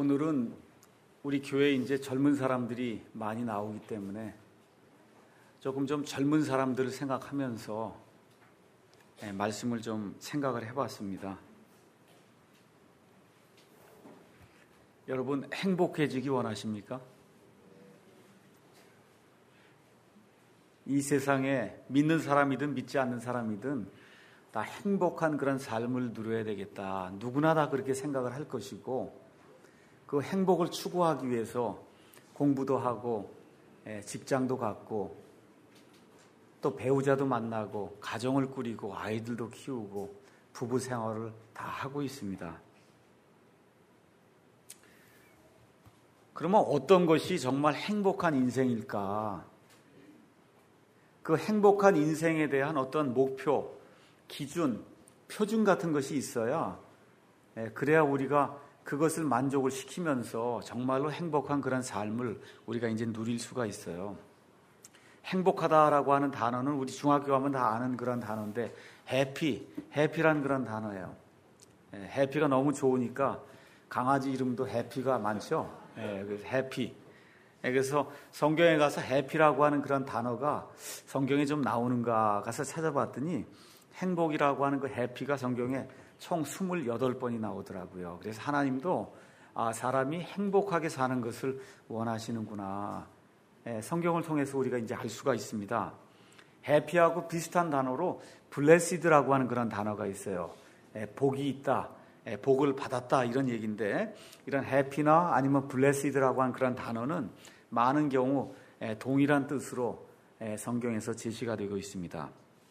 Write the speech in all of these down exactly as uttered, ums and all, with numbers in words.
오늘은 우리 교회에 이제 젊은 사람들이 많이 나오기 때문에 조금 좀 젊은 사람들을 생각하면서 말씀을 좀 생각을 해봤습니다. 여러분, 행복해지기 원하십니까? 이 세상에 믿는 사람이든 믿지 않는 사람이든 다 행복한 그런 삶을 누려야 되겠다. 누구나 다 그렇게 생각을 할 것이고, 그 행복을 추구하기 위해서 공부도 하고 직장도 갖고 또 배우자도 만나고 가정을 꾸리고 아이들도 키우고 부부 생활을 다 하고 있습니다. 그러면 어떤 것이 정말 행복한 인생일까? 그 행복한 인생에 대한 어떤 목표, 기준, 표준 같은 것이 있어야 그래야 우리가 그것을 만족을 시키면서 정말로 행복한 그런 삶을 우리가 이제 누릴 수가 있어요. 행복하다라고 하는 단어는 우리 중학교 가면 다 아는 그런 단어인데 해피, 해피란 그런 단어예요. 해피가 너무 좋으니까 강아지 이름도 해피가 많죠. 해피. 그래서 성경에 가서 해피라고 하는 그런 단어가 성경에 좀 나오는가 가서 찾아봤더니 행복이라고 하는 그 해피가 성경에 총 스물여덟 번이 나오더라고요. 그래서 하나님도 아, 사람이 행복하게 사는 것을 원하시는구나. 예, 성경을 통해서 우리가 이제 알 수가 있습니다. 해피하고 비슷한 단어로 블레시드라고 하는 그런 단어가 있어요. 예, 복이 있다, 예, 복을 받았다 이런 얘기인데 이런 해피나 아니면 블레시드라고 하는 그런 단어는 많은 경우 예, 동일한 뜻으로 예, 성경에서 제시가 되고 있습니다.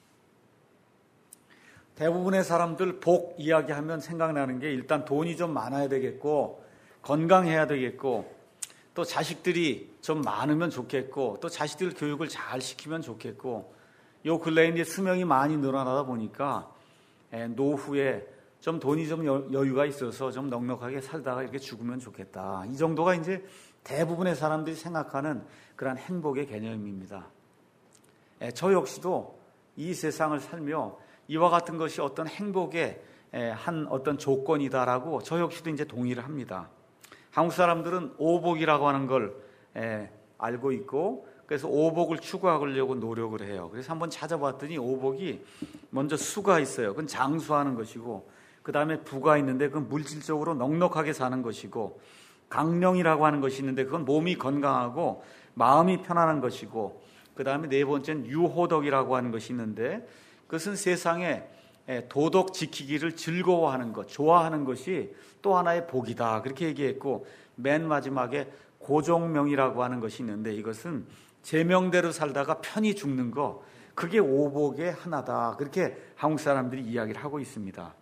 대부분의 사람들 복 이야기하면 생각나는 게 일단 돈이 좀 많아야 되겠고 건강해야 되겠고 또 자식들이 좀 많으면 좋겠고 또 자식들 교육을 잘 시키면 좋겠고 요 근래에 이제 수명이 많이 늘어나다 보니까 노후에 좀 돈이 좀 여유가 있어서 좀 넉넉하게 살다가 이렇게 죽으면 좋겠다. 이 정도가 이제 대부분의 사람들이 생각하는 그런 행복의 개념입니다. 저 역시도 이 세상을 살며 이와 같은 것이 어떤 행복의 한 어떤 조건이다라고 저 역시도 이제 동의를 합니다. 한국 사람들은 오복이라고 하는 걸 알고 있고 그래서 오복을 추구하려고 노력을 해요. 그래서 한번 찾아봤더니 오복이 먼저 수가 있어요. 그건 장수하는 것이고 그 다음에 부가 있는데 그건 물질적으로 넉넉하게 사는 것이고 강령이라고 하는 것이 있는데 그건 몸이 건강하고 마음이 편안한 것이고 그 다음에 네 번째는 유호덕이라고 하는 것이 있는데 그것은 세상에 도덕 지키기를 즐거워하는 것, 좋아하는 것이 또 하나의 복이다. 그렇게 얘기했고 맨 마지막에 고종명이라고 하는 것이 있는데 이것은 제명대로 살다가 편히 죽는 거, 그게 오복의 하나다. 그렇게 한국 사람들이 이야기를 하고 있습니다.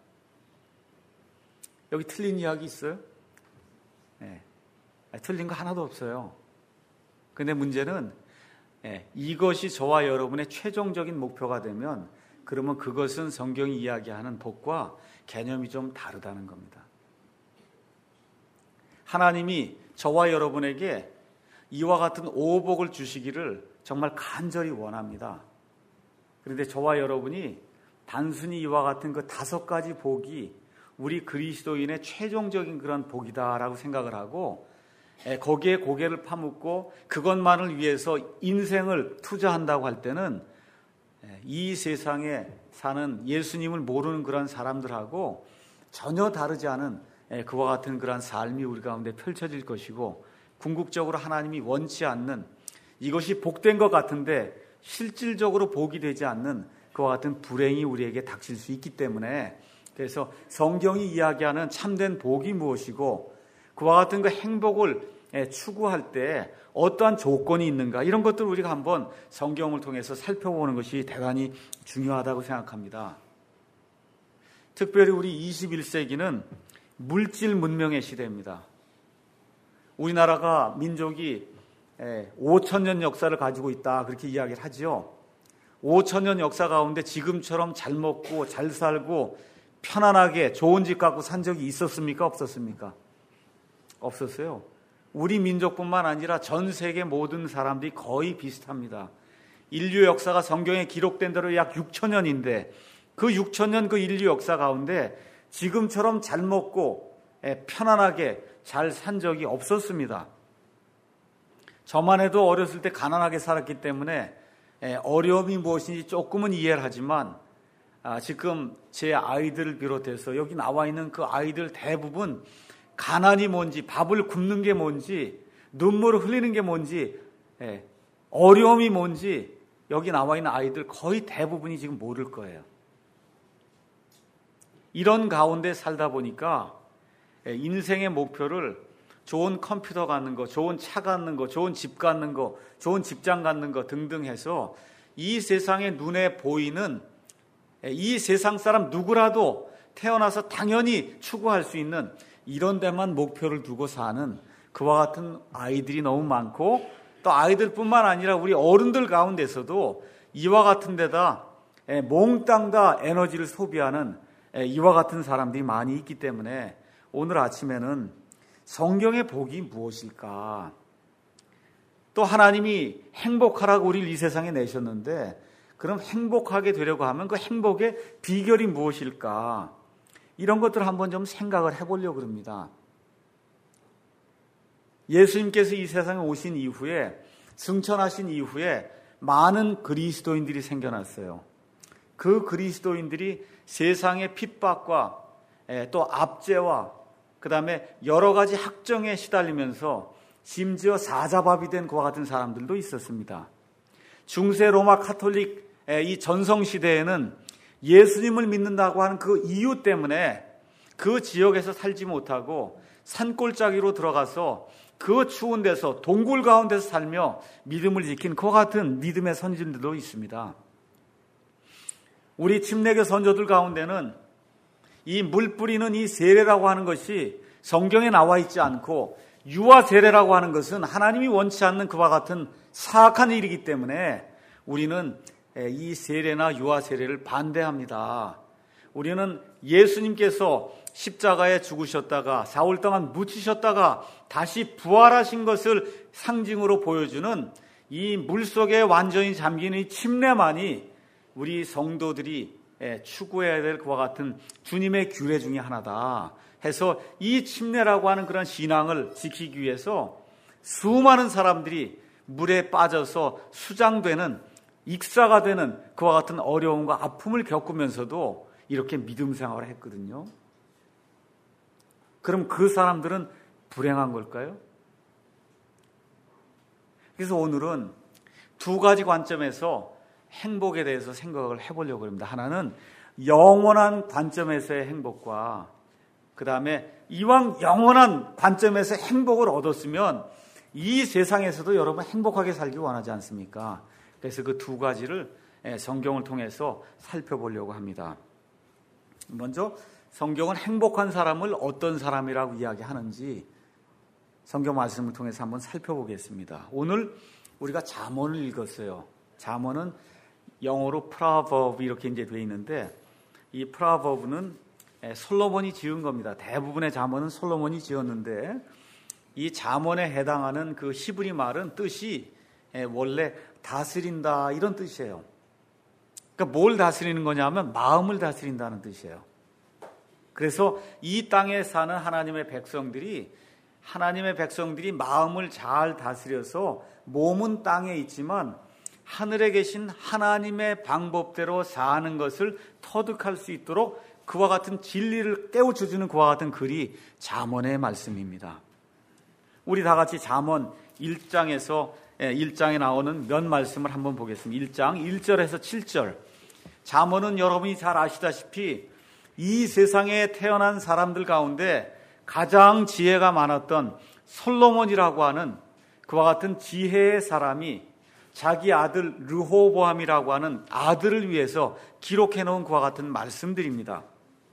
여기 틀린 이야기 있어요? 네. 틀린 거 하나도 없어요. 근데 문제는 네, 이것이 저와 여러분의 최종적인 목표가 되면 그러면 그것은 성경이 이야기하는 복과 개념이 좀 다르다는 겁니다. 하나님이 저와 여러분에게 이와 같은 오복을 주시기를 정말 간절히 원합니다. 그런데 저와 여러분이 단순히 이와 같은 그 다섯 가지 복이 우리 그리스도인의 최종적인 그런 복이다라고 생각을 하고 거기에 고개를 파묻고 그것만을 위해서 인생을 투자한다고 할 때는 이 세상에 사는 예수님을 모르는 그런 사람들하고 전혀 다르지 않은 그와 같은 그런 삶이 우리 가운데 펼쳐질 것이고 궁극적으로 하나님이 원치 않는 이것이 복된 것 같은데 실질적으로 복이 되지 않는 그와 같은 불행이 우리에게 닥칠 수 있기 때문에 그래서 성경이 이야기하는 참된 복이 무엇이고 그와 같은 그 행복을 추구할 때 어떠한 조건이 있는가 이런 것들을 우리가 한번 성경을 통해서 살펴보는 것이 대단히 중요하다고 생각합니다. 특별히 우리 이십일 세기는 물질 문명의 시대입니다. 우리나라가 민족이 오천 년 역사를 가지고 있다 그렇게 이야기를 하죠. 오천 년 역사 가운데 지금처럼 잘 먹고 잘 살고 편안하게 좋은 집 갖고 산 적이 있었습니까? 없었습니까? 없었어요. 우리 민족뿐만 아니라 전 세계 모든 사람들이 거의 비슷합니다. 인류 역사가 성경에 기록된 대로 약 육천 년인데 그 육천 년 그 인류 역사 가운데 지금처럼 잘 먹고 편안하게 잘 산 적이 없었습니다. 저만 해도 어렸을 때 가난하게 살았기 때문에 어려움이 무엇인지 조금은 이해를 하지만 지금 제 아이들을 비롯해서 여기 나와 있는 그 아이들 대부분 가난이 뭔지, 밥을 굶는 게 뭔지, 눈물을 흘리는 게 뭔지, 어려움이 뭔지 여기 나와 있는 아이들 거의 대부분이 지금 모를 거예요. 이런 가운데 살다 보니까 인생의 목표를 좋은 컴퓨터 갖는 거, 좋은 차 갖는 거, 좋은 집 갖는 거, 좋은 직장 갖는 거 등등 해서 이 세상에 눈에 보이는 이 세상 사람 누구라도 태어나서 당연히 추구할 수 있는 이런 데만 목표를 두고 사는 그와 같은 아이들이 너무 많고, 또 아이들뿐만 아니라 우리 어른들 가운데서도 이와 같은 데다 몽땅 다 에너지를 소비하는 이와 같은 사람들이 많이 있기 때문에 오늘 아침에는 성경의 복이 무엇일까? 또 하나님이 행복하라고 우리를 이 세상에 내셨는데 그럼 행복하게 되려고 하면 그 행복의 비결이 무엇일까? 이런 것들을 한번 좀 생각을 해보려고 합니다. 예수님께서 이 세상에 오신 이후에, 승천하신 이후에 많은 그리스도인들이 생겨났어요. 그 그리스도인들이 세상의 핍박과 또 압제와 그 다음에 여러 가지 학정에 시달리면서 심지어 사자밥이 된 그와 같은 사람들도 있었습니다. 중세 로마 카톨릭 이 전성시대에는 예수님을 믿는다고 하는 그 이유 때문에 그 지역에서 살지 못하고 산골짜기로 들어가서 그 추운 데서 동굴 가운데서 살며 믿음을 지킨 그와 같은 믿음의 선진들도 있습니다. 우리 침례교 선조들 가운데는 이 물 뿌리는 이 세례라고 하는 것이 성경에 나와 있지 않고 유아 세례라고 하는 것은 하나님이 원치 않는 그와 같은 사악한 일이기 때문에 우리는 이 세례나 유아 세례를 반대합니다. 우리는 예수님께서 십자가에 죽으셨다가 사흘 동안 묻히셨다가 다시 부활하신 것을 상징으로 보여주는 이 물속에 완전히 잠기는 이 침례만이 우리 성도들이 추구해야 될 그와 같은 주님의 규례 중에 하나다 해서 이 침례라고 하는 그런 신앙을 지키기 위해서 수많은 사람들이 물에 빠져서 수장되는, 익사가 되는 그와 같은 어려움과 아픔을 겪으면서도 이렇게 믿음 생활을 했거든요. 그럼 그 사람들은 불행한 걸까요? 그래서 오늘은 두 가지 관점에서 행복에 대해서 생각을 해보려고 합니다. 하나는 영원한 관점에서의 행복과 그 다음에 이왕 영원한 관점에서 행복을 얻었으면 이 세상에서도 여러분 행복하게 살기 원하지 않습니까? 그래서 그 두 가지를 성경을 통해서 살펴보려고 합니다. 먼저 성경은 행복한 사람을 어떤 사람이라고 이야기하는지 성경 말씀을 통해서 한번 살펴보겠습니다. 오늘 우리가 잠언을 읽었어요. 잠언은 영어로 proverb 이렇게 이제 되어 있는데 이 proverb는 솔로몬이 지은 겁니다. 대부분의 잠언은 솔로몬이 지었는데 이 잠언에 해당하는 그 히브리 말은 뜻이 원래 다스린다 이런 뜻이에요. 그러니까 뭘 다스리는 거냐면 마음을 다스린다는 뜻이에요. 그래서 이 땅에 사는 하나님의 백성들이 하나님의 백성들이 마음을 잘 다스려서 몸은 땅에 있지만 하늘에 계신 하나님의 방법대로 사는 것을 터득할 수 있도록 그와 같은 진리를 깨우쳐주는 그와 같은 글이 잠언의 말씀입니다. 우리 다 같이 잠언 일 장에서 일 장에 나오는 몇 말씀을 한번 보겠습니다. 일 장 일 절에서 칠 절. 잠언은 여러분이 잘 아시다시피 이 세상에 태어난 사람들 가운데 가장 지혜가 많았던 솔로몬이라고 하는 그와 같은 지혜의 사람이 자기 아들 르호보암이라고 하는 아들을 위해서 기록해 놓은 그와 같은 말씀들입니다.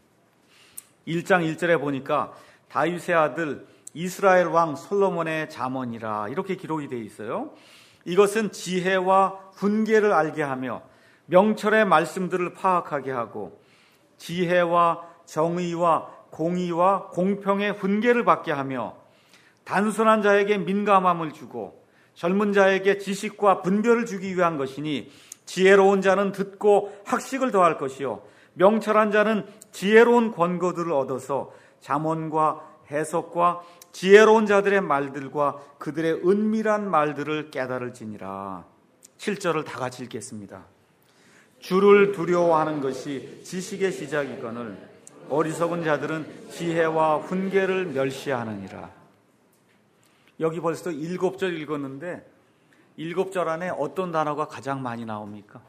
일 장 일 절에 보니까 다윗의 아들 이스라엘 왕 솔로몬의 잠언이라 이렇게 기록이 되어 있어요. 이것은 지혜와 훈계를 알게 하며 명철의 말씀들을 파악하게 하고 지혜와 정의와 공의와 공평의 훈계를 받게 하며 단순한 자에게 민감함을 주고 젊은 자에게 지식과 분별을 주기 위한 것이니 지혜로운 자는 듣고 학식을 더할 것이요 명철한 자는 지혜로운 권고들을 얻어서 잠언과 해석과 지혜로운 자들의 말들과 그들의 은밀한 말들을 깨달을지니라. 칠 절을 다 같이 읽겠습니다. 주를 두려워하는 것이 지식의 시작이거늘 어리석은 자들은 지혜와 훈계를 멸시하느니라. 여기 벌써 일곱 절 읽었는데 일곱 절 안에 어떤 단어가 가장 많이 나옵니까?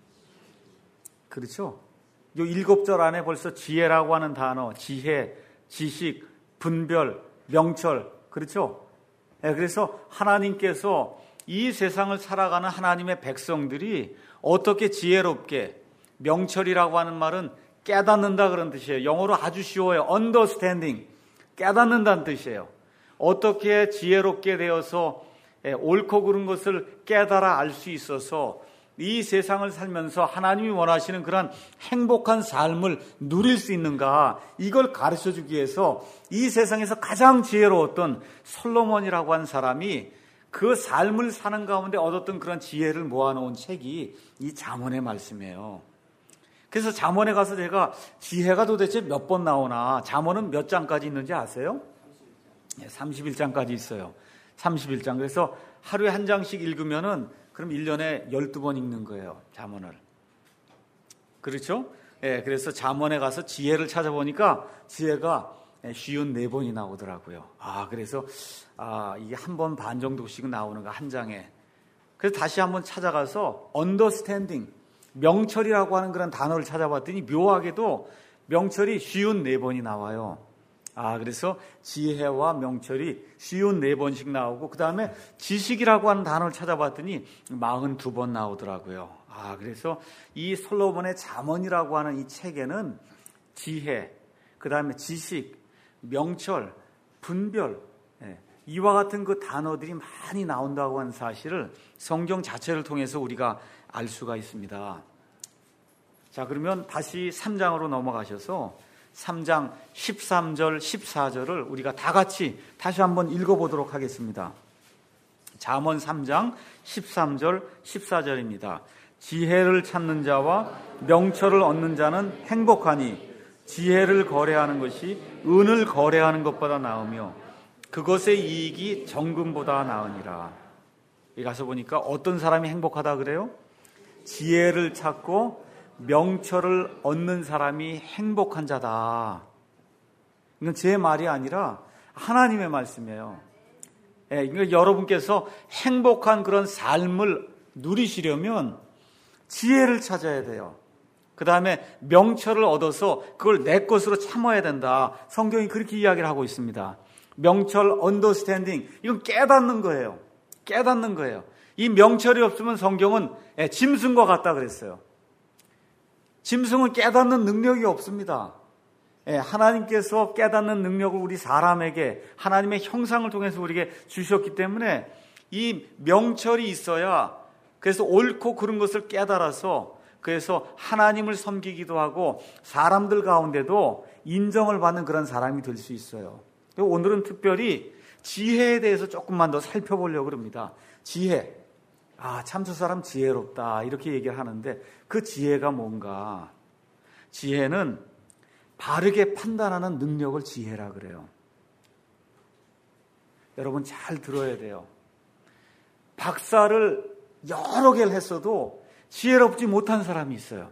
그렇죠? 이 일곱 절 안에 벌써 지혜라고 하는 단어, 지혜, 지식, 분별, 명철, 그렇죠? 네, 그래서 하나님께서 이 세상을 살아가는 하나님의 백성들이 어떻게 지혜롭게, 명철이라고 하는 말은 깨닫는다 그런 뜻이에요. 영어로 아주 쉬워요. understanding, 깨닫는다는 뜻이에요. 어떻게 지혜롭게 되어서 옳고 그른 것을 깨달아 알 수 있어서 이 세상을 살면서 하나님이 원하시는 그런 행복한 삶을 누릴 수 있는가, 이걸 가르쳐주기 위해서 이 세상에서 가장 지혜로웠던 솔로몬이라고 하는 사람이 그 삶을 사는 가운데 얻었던 그런 지혜를 모아놓은 책이 이 잠언의 말씀이에요. 그래서 잠언에 가서 제가 지혜가 도대체 몇 번 나오나, 잠언은 몇 장까지 있는지 아세요? 삼십일 장까지 있어요. 삼십일 장. 그래서 하루에 한 장씩 읽으면은 그럼 일 년에 열두 번 읽는 거예요, 잠언을. 그렇죠? 예, 그래서 잠언에 가서 지혜를 찾아보니까 지혜가 쉬운 네 번이 나오더라고요. 아, 그래서 아, 이게 한 번 반 정도씩 나오는가, 한 장에. 그래서 다시 한번 찾아가서 understanding, 명철이라고 하는 그런 단어를 찾아봤더니 묘하게도 명철이 쉬운 네 번이 나와요. 아, 그래서 지혜와 명철이 쉬운 네 번씩 나오고, 그 다음에 지식이라고 하는 단어를 찾아봤더니 사십이 번 나오더라고요. 아, 그래서 이 솔로몬의 잠언이라고 하는 이 책에는 지혜, 그 다음에 지식, 명철, 분별, 예, 이와 같은 그 단어들이 많이 나온다고 하는 사실을 성경 자체를 통해서 우리가 알 수가 있습니다. 자, 그러면 다시 삼 장으로 넘어가셔서 삼 장 십삼 절, 십사 절을 우리가 다 같이 다시 한번 읽어보도록 하겠습니다. 잠언 삼 장 십삼 절, 십사 절입니다. 지혜를 찾는 자와 명철을 얻는 자는 행복하니 지혜를 거래하는 것이 은을 거래하는 것보다 나으며 그것의 이익이 정금보다 나으니라. 여기 가서 보니까 어떤 사람이 행복하다 그래요? 지혜를 찾고 명철을 얻는 사람이 행복한 자다. 이건 제 말이 아니라 하나님의 말씀이에요. 예, 그러니까 여러분께서 행복한 그런 삶을 누리시려면 지혜를 찾아야 돼요. 그 다음에 명철을 얻어서 그걸 내 것으로 참아야 된다. 성경이 그렇게 이야기를 하고 있습니다. 명철, 언더스탠딩, 이건 깨닫는 거예요. 깨닫는 거예요. 이 명철이 없으면 성경은 예, 짐승과 같다 그랬어요. 짐승은 깨닫는 능력이 없습니다. 예, 하나님께서 깨닫는 능력을 우리 사람에게 하나님의 형상을 통해서 우리에게 주셨기 때문에 이 명철이 있어야, 그래서 옳고 그른 것을 깨달아서 그래서 하나님을 섬기기도 하고 사람들 가운데도 인정을 받는 그런 사람이 될 수 있어요. 오늘은 특별히 지혜에 대해서 조금만 더 살펴보려고 합니다. 지혜. 아, 참 저 사람 지혜롭다 이렇게 얘기를 하는데 그 지혜가 뭔가? 지혜는 바르게 판단하는 능력을 지혜라 그래요. 여러분 잘 들어야 돼요. 박사를 여러 개를 했어도 지혜롭지 못한 사람이 있어요.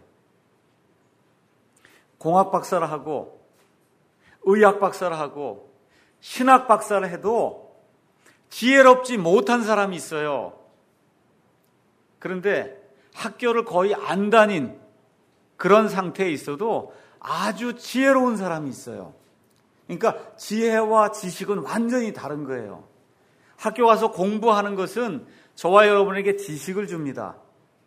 공학 박사를 하고 의학 박사를 하고 신학 박사를 해도 지혜롭지 못한 사람이 있어요. 그런데 학교를 거의 안 다닌 그런 상태에 있어도 아주 지혜로운 사람이 있어요. 그러니까 지혜와 지식은 완전히 다른 거예요. 학교 가서 공부하는 것은 저와 여러분에게 지식을 줍니다.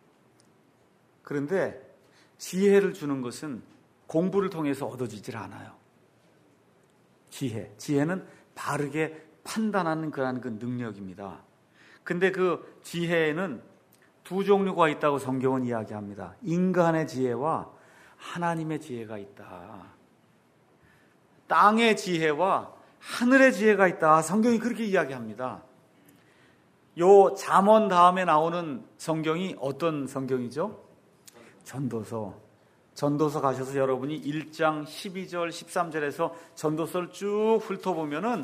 그런데 지혜를 주는 것은 공부를 통해서 얻어지질 않아요. 지혜, 지혜는 바르게 판단하는 그러한 그 능력입니다. 근데 그 지혜에는 두 종류가 있다고 성경은 이야기합니다. 인간의 지혜와 하나님의 지혜가 있다. 땅의 지혜와 하늘의 지혜가 있다. 성경이 그렇게 이야기합니다. 요 잠언 다음에 나오는 성경이 어떤 성경이죠? 전도서. 전도서 가셔서 여러분이 일 장 십이 절 십삼 절에서 전도서를 쭉 훑어보면은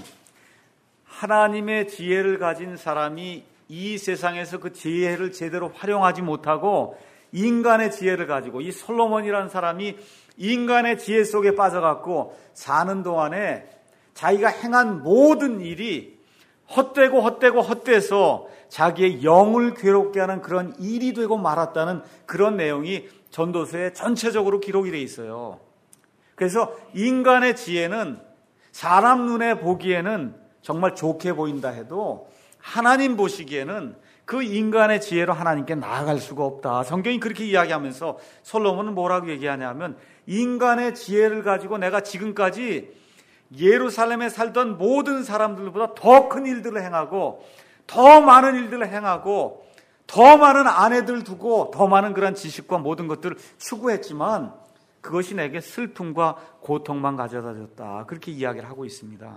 하나님의 지혜를 가진 사람이 이 세상에서 그 지혜를 제대로 활용하지 못하고 인간의 지혜를 가지고, 이 솔로몬이라는 사람이 인간의 지혜 속에 빠져갖고 사는 동안에 자기가 행한 모든 일이 헛되고 헛되고 헛돼서 자기의 영을 괴롭게 하는 그런 일이 되고 말았다는 그런 내용이 전도서에 전체적으로 기록이 되어 있어요. 그래서 인간의 지혜는 사람 눈에 보기에는 정말 좋게 보인다 해도 하나님 보시기에는 그 인간의 지혜로 하나님께 나아갈 수가 없다. 성경이 그렇게 이야기하면서 솔로몬은 뭐라고 얘기하냐면, 인간의 지혜를 가지고 내가 지금까지 예루살렘에 살던 모든 사람들보다 더 큰 일들을 행하고 더 많은 일들을 행하고 더 많은 아내들 두고 더 많은 그런 지식과 모든 것들을 추구했지만 그것이 내게 슬픔과 고통만 가져다 줬다. 그렇게 이야기를 하고 있습니다.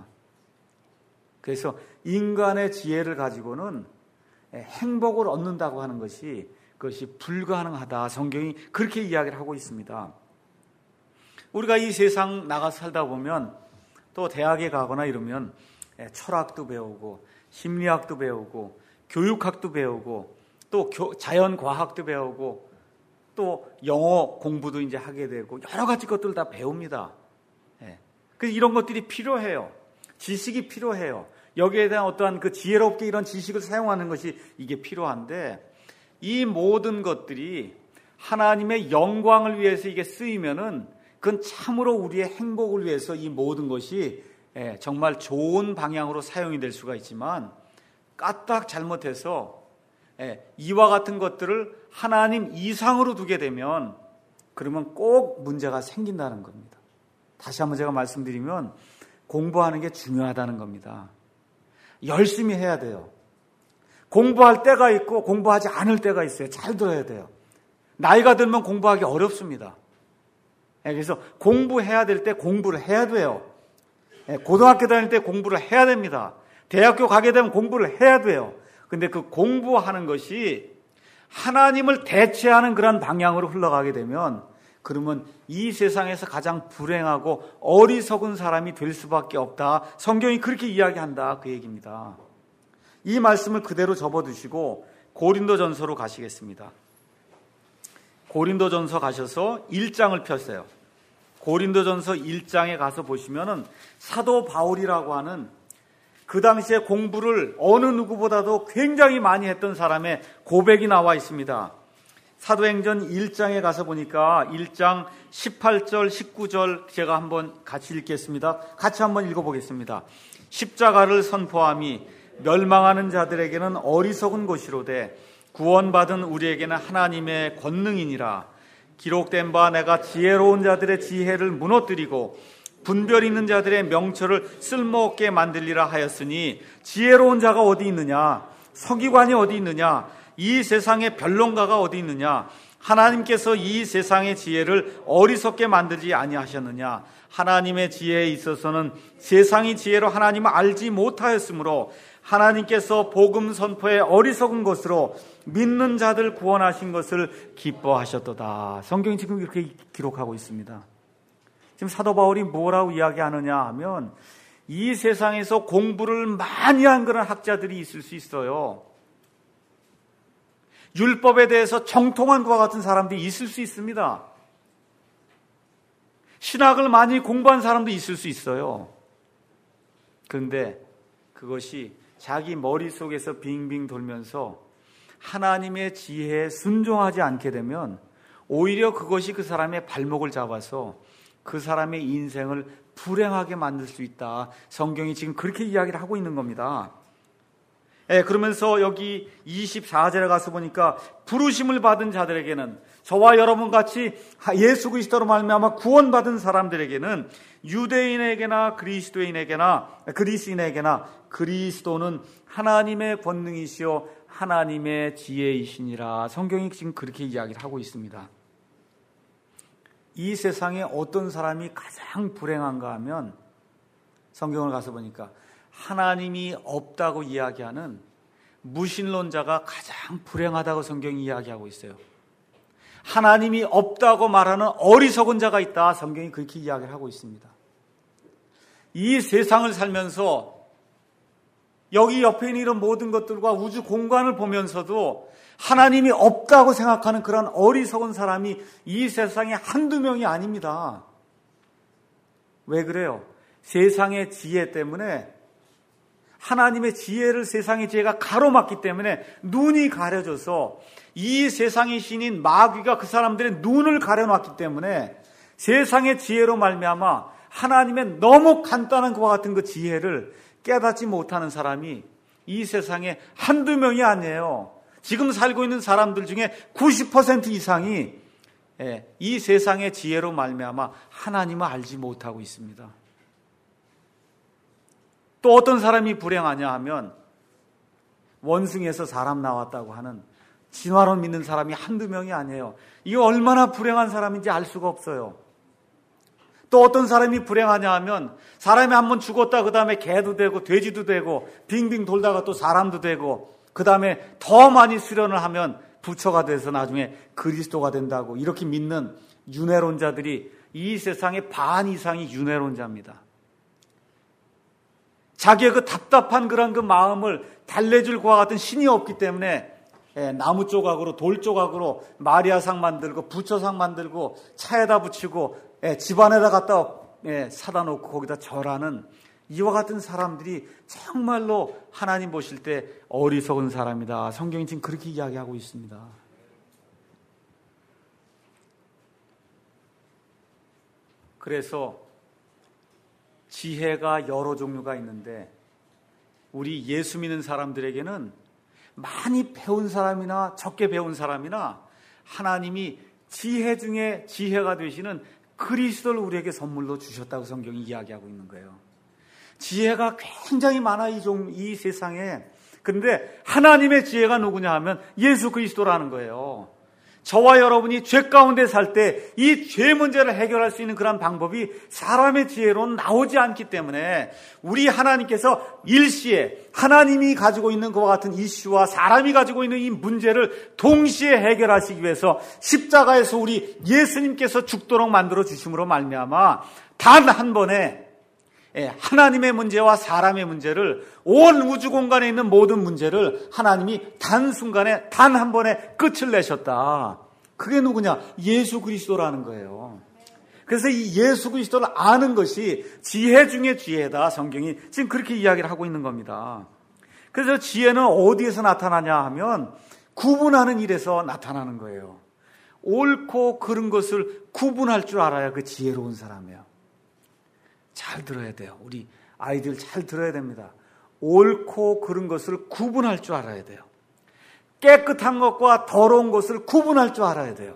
그래서 인간의 지혜를 가지고는 행복을 얻는다고 하는 것이 그것이 불가능하다. 성경이 그렇게 이야기를 하고 있습니다. 우리가 이 세상 나가서 살다 보면 또 대학에 가거나 이러면 철학도 배우고 심리학도 배우고 교육학도 배우고 또 자연과학도 배우고 또 영어 공부도 이제 하게 되고 여러 가지 것들을 다 배웁니다. 그래서 이런 것들이 필요해요. 지식이 필요해요. 여기에 대한 어떠한 그 지혜롭게 이런 지식을 사용하는 것이 이게 필요한데, 이 모든 것들이 하나님의 영광을 위해서 이게 쓰이면은 그건 참으로 우리의 행복을 위해서 이 모든 것이 정말 좋은 방향으로 사용이 될 수가 있지만, 까딱 잘못해서 이와 같은 것들을 하나님 이상으로 두게 되면 그러면 꼭 문제가 생긴다는 겁니다. 다시 한번 제가 말씀드리면 공부하는 게 중요하다는 겁니다. 열심히 해야 돼요. 공부할 때가 있고 공부하지 않을 때가 있어요. 잘 들어야 돼요. 나이가 들면 공부하기 어렵습니다. 그래서 공부해야 될 때 공부를 해야 돼요. 고등학교 다닐 때 공부를 해야 됩니다. 대학교 가게 되면 공부를 해야 돼요. 근데 그 공부하는 것이 하나님을 대체하는 그런 방향으로 흘러가게 되면 그러면 이 세상에서 가장 불행하고 어리석은 사람이 될 수밖에 없다. 성경이 그렇게 이야기한다. 그 얘기입니다. 이 말씀을 그대로 접어두시고 고린도전서로 가시겠습니다. 고린도전서 가셔서 일 장을 폈어요. 고린도전서 일 장에 가서 보시면은 사도 바울이라고 하는 그 당시에 공부를 어느 누구보다도 굉장히 많이 했던 사람의 고백이 나와 있습니다. 사도행전 일 장에 가서 보니까 일 장 십팔 절 십구 절 제가 한번 같이 읽겠습니다. 같이 한번 읽어보겠습니다. 십자가를 선포함이 멸망하는 자들에게는 어리석은 것이로되 구원받은 우리에게는 하나님의 권능이니라. 기록된 바 내가 지혜로운 자들의 지혜를 무너뜨리고 분별 있는 자들의 명철을 쓸모없게 만들리라 하였으니 지혜로운 자가 어디 있느냐? 서기관이 어디 있느냐? 이 세상의 변론가가 어디 있느냐? 하나님께서 이 세상의 지혜를 어리석게 만들지 아니하셨느냐? 하나님의 지혜에 있어서는 세상이 지혜로 하나님을 알지 못하였으므로 하나님께서 복음 선포의 어리석은 것으로 믿는 자들 구원하신 것을 기뻐하셨도다. 성경이 지금 이렇게 기록하고 있습니다. 지금 사도 바울이 뭐라고 이야기하느냐 하면 이 세상에서 공부를 많이 한 그런 학자들이 있을 수 있어요. 율법에 대해서 정통한 그와 같은 사람들이 있을 수 있습니다. 신학을 많이 공부한 사람도 있을 수 있어요. 그런데 그것이 자기 머릿속에서 빙빙 돌면서 하나님의 지혜에 순종하지 않게 되면 오히려 그것이 그 사람의 발목을 잡아서 그 사람의 인생을 불행하게 만들 수 있다. 성경이 지금 그렇게 이야기를 하고 있는 겁니다. 예, 그러면서 여기 이십사 절에 가서 보니까 부르심을 받은 자들에게는, 저와 여러분 같이 예수 그리스도로 말미암아 구원받은 사람들에게는, 유대인에게나 그리스도인에게나 그리스인에게나 그리스도는 하나님의 권능이시요 하나님의 지혜이시니라. 성경이 지금 그렇게 이야기를 하고 있습니다. 이 세상에 어떤 사람이 가장 불행한가 하면 성경을 가서 보니까 하나님이 없다고 이야기하는 무신론자가 가장 불행하다고 성경이 이야기하고 있어요. 하나님이 없다고 말하는 어리석은 자가 있다. 성경이 그렇게 이야기를 하고 있습니다. 이 세상을 살면서 여기 옆에 있는 이런 모든 것들과 우주 공간을 보면서도 하나님이 없다고 생각하는 그런 어리석은 사람이 이 세상에 한두 명이 아닙니다. 왜 그래요? 세상의 지혜 때문에, 하나님의 지혜를 세상의 지혜가 가로막기 때문에 눈이 가려져서 이 세상의 신인 마귀가 그 사람들의 눈을 가려놨기 때문에 세상의 지혜로 말미암아 하나님의 너무 간단한 것과 같은 그 지혜를 깨닫지 못하는 사람이 이 세상에 한두 명이 아니에요. 지금 살고 있는 사람들 중에 구십 퍼센트 이상이 이 세상의 지혜로 말미암아 하나님을 알지 못하고 있습니다. 또 어떤 사람이 불행하냐 하면 원숭이에서 사람 나왔다고 하는 진화로 믿는 사람이 한두 명이 아니에요. 이거 얼마나 불행한 사람인지 알 수가 없어요. 또 어떤 사람이 불행하냐 하면 사람이 한번 죽었다 그 다음에 개도 되고 돼지도 되고 빙빙 돌다가 또 사람도 되고 그 다음에 더 많이 수련을 하면 부처가 돼서 나중에 그리스도가 된다고 이렇게 믿는 윤회론자들이 이 세상의 반 이상이 윤회론자입니다. 자기의 그 답답한 그런 그 마음을 달래줄 것과 같은 신이 없기 때문에 나무 조각으로 돌 조각으로 마리아상 만들고 부처상 만들고 차에다 붙이고 집안에다 갖다 사다 놓고 거기다 절하는 이와 같은 사람들이 정말로 하나님 보실 때 어리석은 사람이다. 성경이 지금 그렇게 이야기하고 있습니다. 그래서 지혜가 여러 종류가 있는데 우리 예수 믿는 사람들에게는 많이 배운 사람이나 적게 배운 사람이나 하나님이 지혜 중에 지혜가 되시는 그리스도를 우리에게 선물로 주셨다고 성경이 이야기하고 있는 거예요. 지혜가 굉장히 많아 이, 종, 이 세상에. 그런데 하나님의 지혜가 누구냐 하면 예수 그리스도라는 거예요. 저와 여러분이 죄 가운데 살 때 이 죄 문제를 해결할 수 있는 그런 방법이 사람의 지혜로는 나오지 않기 때문에 우리 하나님께서 일시에 하나님이 가지고 있는 것과 같은 이슈와 사람이 가지고 있는 이 문제를 동시에 해결하시기 위해서 십자가에서 우리 예수님께서 죽도록 만들어 주심으로 말미암아 단 한 번에 하나님의 문제와 사람의 문제를 온 우주 공간에 있는 모든 문제를 하나님이 단순간에 단 한 번에 끝을 내셨다. 그게 누구냐? 예수 그리스도라는 거예요. 그래서 이 예수 그리스도를 아는 것이 지혜 중에 지혜다. 성경이 지금 그렇게 이야기를 하고 있는 겁니다. 그래서 지혜는 어디에서 나타나냐 하면 구분하는 일에서 나타나는 거예요. 옳고 그른 것을 구분할 줄 알아야 그 지혜로운 사람이에요. 잘 들어야 돼요. 우리 아이들 잘 들어야 됩니다. 옳고 그른 것을 구분할 줄 알아야 돼요. 깨끗한 것과 더러운 것을 구분할 줄 알아야 돼요.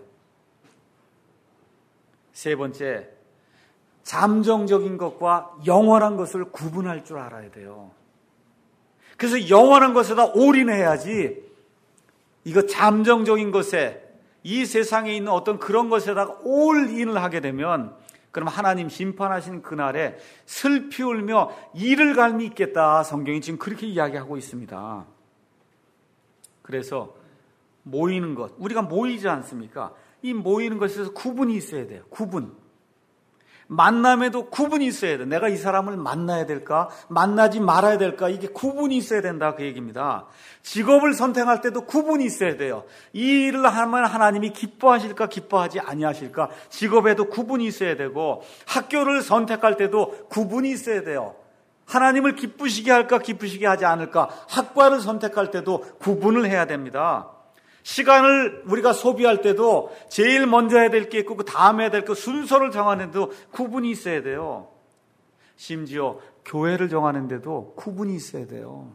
세 번째, 잠정적인 것과 영원한 것을 구분할 줄 알아야 돼요. 그래서 영원한 것에다 올인해야지 이거 잠정적인 것에 이 세상에 있는 어떤 그런 것에다가 올인을 하게 되면 그럼 하나님 심판하신 그날에 슬피 울며 이를 갈미 있겠다. 성경이 지금 그렇게 이야기하고 있습니다. 그래서 모이는 것, 우리가 모이지 않습니까? 이 모이는 것에서 구분이 있어야 돼요. 구분. 만남에도 구분이 있어야 돼요. 내가 이 사람을 만나야 될까? 만나지 말아야 될까? 이게 구분이 있어야 된다. 그 얘기입니다. 직업을 선택할 때도 구분이 있어야 돼요. 이 일을 하면 하나님이 기뻐하실까? 기뻐하지 아니하실까? 직업에도 구분이 있어야 되고 학교를 선택할 때도 구분이 있어야 돼요. 하나님을 기쁘시게 할까? 기쁘시게 하지 않을까? 학과를 선택할 때도 구분을 해야 됩니다. 시간을 우리가 소비할 때도 제일 먼저 해야 될 게 있고 그 다음에 해야 될 그 순서를 정하는데도 구분이 있어야 돼요. 심지어 교회를 정하는데도 구분이 있어야 돼요.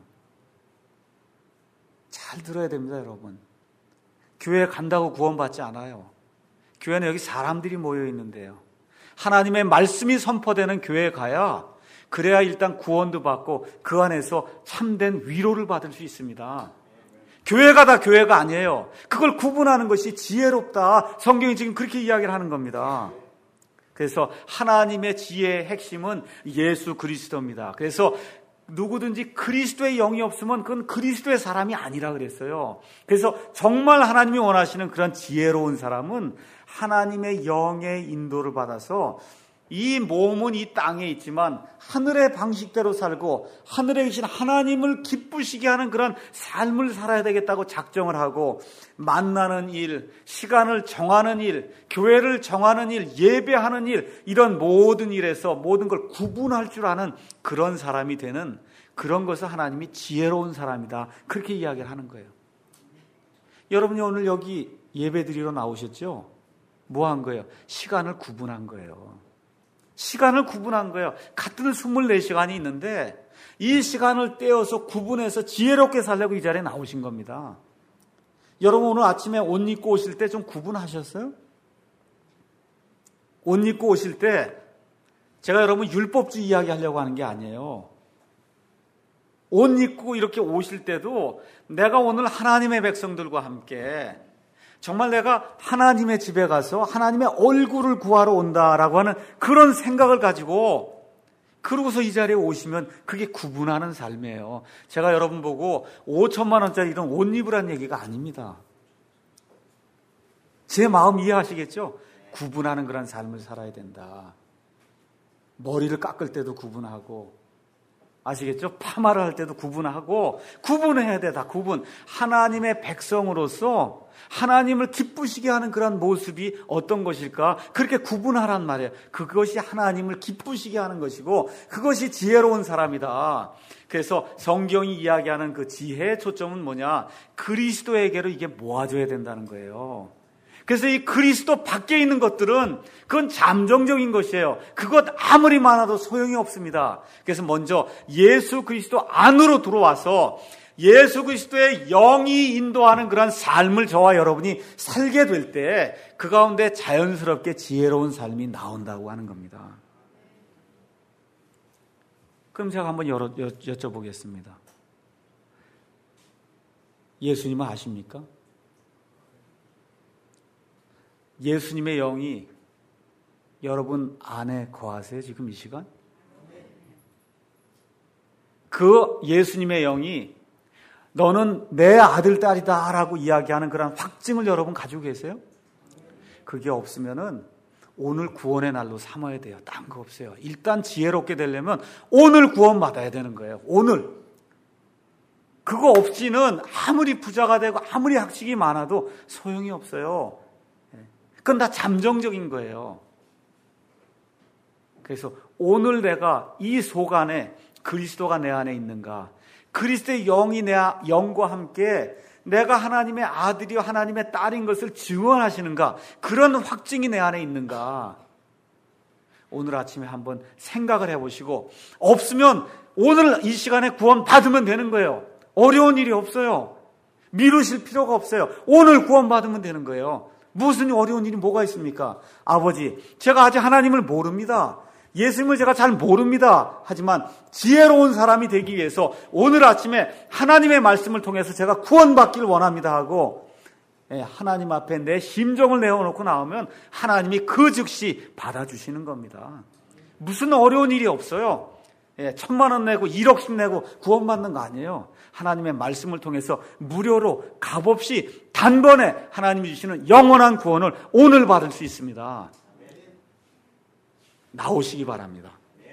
잘 들어야 됩니다, 여러분. 교회 간다고 구원받지 않아요. 교회는 여기 사람들이 모여 있는데요. 하나님의 말씀이 선포되는 교회에 가야 그래야 일단 구원도 받고 그 안에서 참된 위로를 받을 수 있습니다. 교회가 다 교회가 아니에요. 그걸 구분하는 것이 지혜롭다. 성경이 지금 그렇게 이야기를 하는 겁니다. 그래서 하나님의 지혜의 핵심은 예수 그리스도입니다. 그래서 누구든지 그리스도의 영이 없으면 그건 그리스도의 사람이 아니라 그랬어요. 그래서 정말 하나님이 원하시는 그런 지혜로운 사람은 하나님의 영의 인도를 받아서 이 몸은 이 땅에 있지만 하늘의 방식대로 살고 하늘에 계신 하나님을 기쁘시게 하는 그런 삶을 살아야 되겠다고 작정을 하고 만나는 일, 시간을 정하는 일, 교회를 정하는 일, 예배하는 일, 이런 모든 일에서 모든 걸 구분할 줄 아는 그런 사람이 되는, 그런 것을 하나님이 지혜로운 사람이다, 그렇게 이야기를 하는 거예요. 여러분이 오늘 여기 예배드리러 나오셨죠? 뭐 한 거예요? 시간을 구분한 거예요. 시간을 구분한 거예요. 같은 이십사 시간이 있는데 이 시간을 떼어서 구분해서 지혜롭게 살려고 이 자리에 나오신 겁니다. 여러분 오늘 아침에 옷 입고 오실 때 좀 구분하셨어요? 옷 입고 오실 때 제가 여러분 율법주의 이야기하려고 하는 게 아니에요. 옷 입고 이렇게 오실 때도 내가 오늘 하나님의 백성들과 함께 정말 내가 하나님의 집에 가서 하나님의 얼굴을 구하러 온다라고 하는 그런 생각을 가지고 그러고서 이 자리에 오시면 그게 구분하는 삶이에요. 제가 여러분 보고 오천만 원짜리 이런 옷 입으라는 얘기가 아닙니다. 제 마음 이해하시겠죠? 구분하는 그런 삶을 살아야 된다. 머리를 깎을 때도 구분하고, 아시겠죠? 파마를 할 때도 구분하고, 구분해야 돼, 다 구분. 하나님의 백성으로서 하나님을 기쁘시게 하는 그런 모습이 어떤 것일까? 그렇게 구분하란 말이에요. 그것이 하나님을 기쁘시게 하는 것이고 그것이 지혜로운 사람이다. 그래서 성경이 이야기하는 그 지혜의 초점은 뭐냐? 그리스도에게로 이게 모아져야 된다는 거예요. 그래서 이 그리스도 밖에 있는 것들은 그건 잠정적인 것이에요. 그것 아무리 많아도 소용이 없습니다. 그래서 먼저 예수 그리스도 안으로 들어와서 예수 그리스도의 영이 인도하는 그런 삶을 저와 여러분이 살게 될 때 그 가운데 자연스럽게 지혜로운 삶이 나온다고 하는 겁니다. 그럼 제가 한번 여러, 여, 여쭤보겠습니다. 예수님은 아십니까? 예수님의 영이 여러분 안에 거하세요, 지금 이 시간? 그 예수님의 영이 너는 내 아들, 딸이다 라고 이야기하는 그런 확증을 여러분 가지고 계세요? 그게 없으면은 오늘 구원의 날로 삼아야 돼요. 딴 거 없어요. 일단 지혜롭게 되려면 오늘 구원 받아야 되는 거예요. 오늘. 그거 없이는 아무리 부자가 되고 아무리 학식이 많아도 소용이 없어요. 그건 다 잠정적인 거예요. 그래서 오늘 내가 이 속 안에 그리스도가 내 안에 있는가? 그리스도의 영이 내 영과 함께 내가 하나님의 아들이요 하나님의 딸인 것을 증언하시는가? 그런 확증이 내 안에 있는가? 오늘 아침에 한번 생각을 해보시고 없으면 오늘 이 시간에 구원 받으면 되는 거예요. 어려운 일이 없어요. 미루실 필요가 없어요. 오늘 구원 받으면 되는 거예요. 무슨 어려운 일이 뭐가 있습니까? 아버지, 제가 아직 하나님을 모릅니다. 예수님을 제가 잘 모릅니다. 하지만 지혜로운 사람이 되기 위해서 오늘 아침에 하나님의 말씀을 통해서 제가 구원받기를 원합니다 하고 하나님 앞에 내 심정을 내어놓고 나오면 하나님이 그 즉시 받아주시는 겁니다. 무슨 어려운 일이 없어요. 천만 원 내고 일억씩 내고 구원받는 거 아니에요. 하나님의 말씀을 통해서 무료로 값없이 단번에 하나님이 주시는 영원한 구원을 오늘 받을 수 있습니다. 나오시기 바랍니다.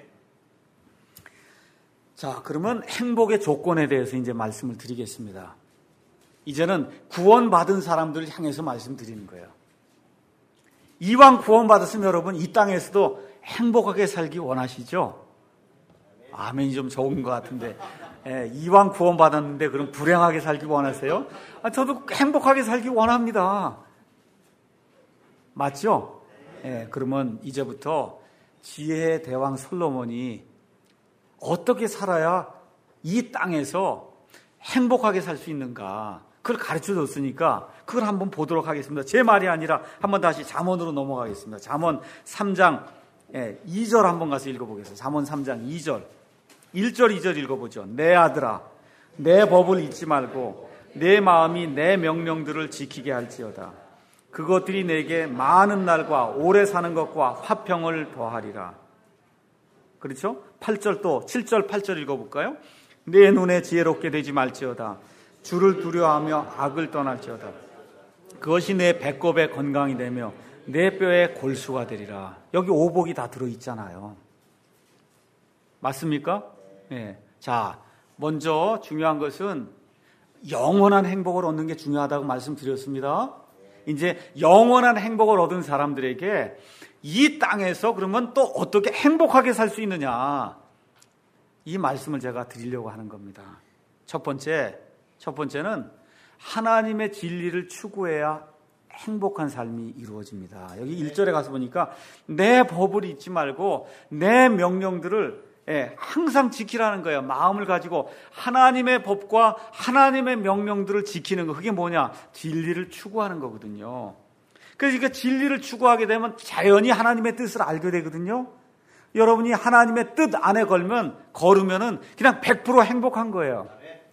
자, 그러면 행복의 조건에 대해서 이제 말씀을 드리겠습니다. 이제는 구원받은 사람들을 향해서 말씀드리는 거예요. 이왕 구원받았으면 여러분 이 땅에서도 행복하게 살기 원하시죠? 아멘이 좀 적은 것 같은데 예, 이왕 구원받았는데 그럼 불행하게 살기 원하세요? 아, 저도 행복하게 살기 원합니다. 맞죠? 예, 그러면 이제부터 지혜의 대왕 솔로몬이 어떻게 살아야 이 땅에서 행복하게 살 수 있는가 그걸 가르쳐 줬으니까 그걸 한번 보도록 하겠습니다. 제 말이 아니라 한번 다시 잠언으로 넘어가겠습니다. 잠언 삼 장 이 절 한번 가서 읽어보겠습니다. 잠언 삼 장 이 절 일 절 이 절 읽어보죠. 내 아들아 내 법을 잊지 말고 내 마음이 내 명령들을 지키게 할지어다. 그것들이 내게 많은 날과 오래 사는 것과 화평을 더하리라. 그렇죠? 팔 절 또 칠 절 팔 절 읽어볼까요? 내 눈에 지혜롭게 되지 말지어다. 주를 두려워하며 악을 떠날지어다. 그것이 내 배꼽의 건강이 되며 내 뼈의 골수가 되리라. 여기 오복이 다 들어있잖아요. 맞습니까? 네. 자, 먼저 중요한 것은 영원한 행복을 얻는 게 중요하다고 말씀드렸습니다. 이제 영원한 행복을 얻은 사람들에게 이 땅에서 그러면 또 어떻게 행복하게 살 수 있느냐, 이 말씀을 제가 드리려고 하는 겁니다. 첫 번째, 첫 번째는 하나님의 진리를 추구해야 행복한 삶이 이루어집니다. 여기 일 절에 가서 보니까 내 법을 잊지 말고 내 명령들을 예, 항상 지키라는 거예요. 마음을 가지고 하나님의 법과 하나님의 명령들을 지키는 거, 그게 뭐냐? 진리를 추구하는 거거든요. 그래서 이게 진리를 추구하게 되면 자연히 하나님의 뜻을 알게 되거든요. 여러분이 하나님의 뜻 안에 걸면, 걸으면은 그냥 백 퍼센트 행복한 거예요.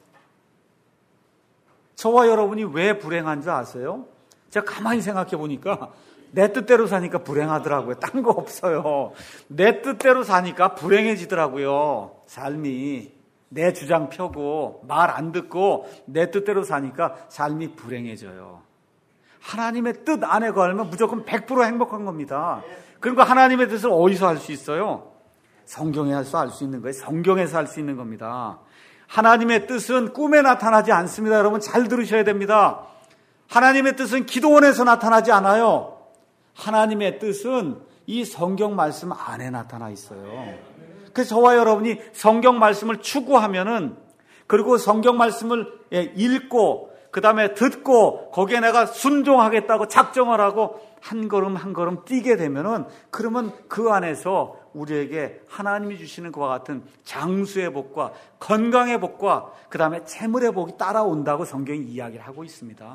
저와 여러분이 왜 불행한 줄 아세요? 제가 가만히 생각해 보니까 내 뜻대로 사니까 불행하더라고요. 딴 거 없어요. 내 뜻대로 사니까 불행해지더라고요. 삶이. 내 주장 펴고 말 안 듣고 내 뜻대로 사니까 삶이 불행해져요. 하나님의 뜻 안에 걸면 무조건 백 퍼센트 행복한 겁니다. 그리고 하나님의 뜻을 어디서 할 수 있어요? 성경에서 할 수 있는 거예요. 성경에서 할 수 있는 겁니다. 하나님의 뜻은 꿈에 나타나지 않습니다. 여러분 잘 들으셔야 됩니다. 하나님의 뜻은 기도원에서 나타나지 않아요. 하나님의 뜻은 이 성경 말씀 안에 나타나 있어요. 그래서 저와 여러분이 성경 말씀을 추구하면은, 그리고 성경 말씀을 읽고 그 다음에 듣고 거기에 내가 순종하겠다고 작정을 하고 한 걸음 한 걸음 뛰게 되면은, 그러면 그 안에서 우리에게 하나님이 주시는 그와 같은 장수의 복과 건강의 복과 그 다음에 재물의 복이 따라온다고 성경이 이야기를 하고 있습니다.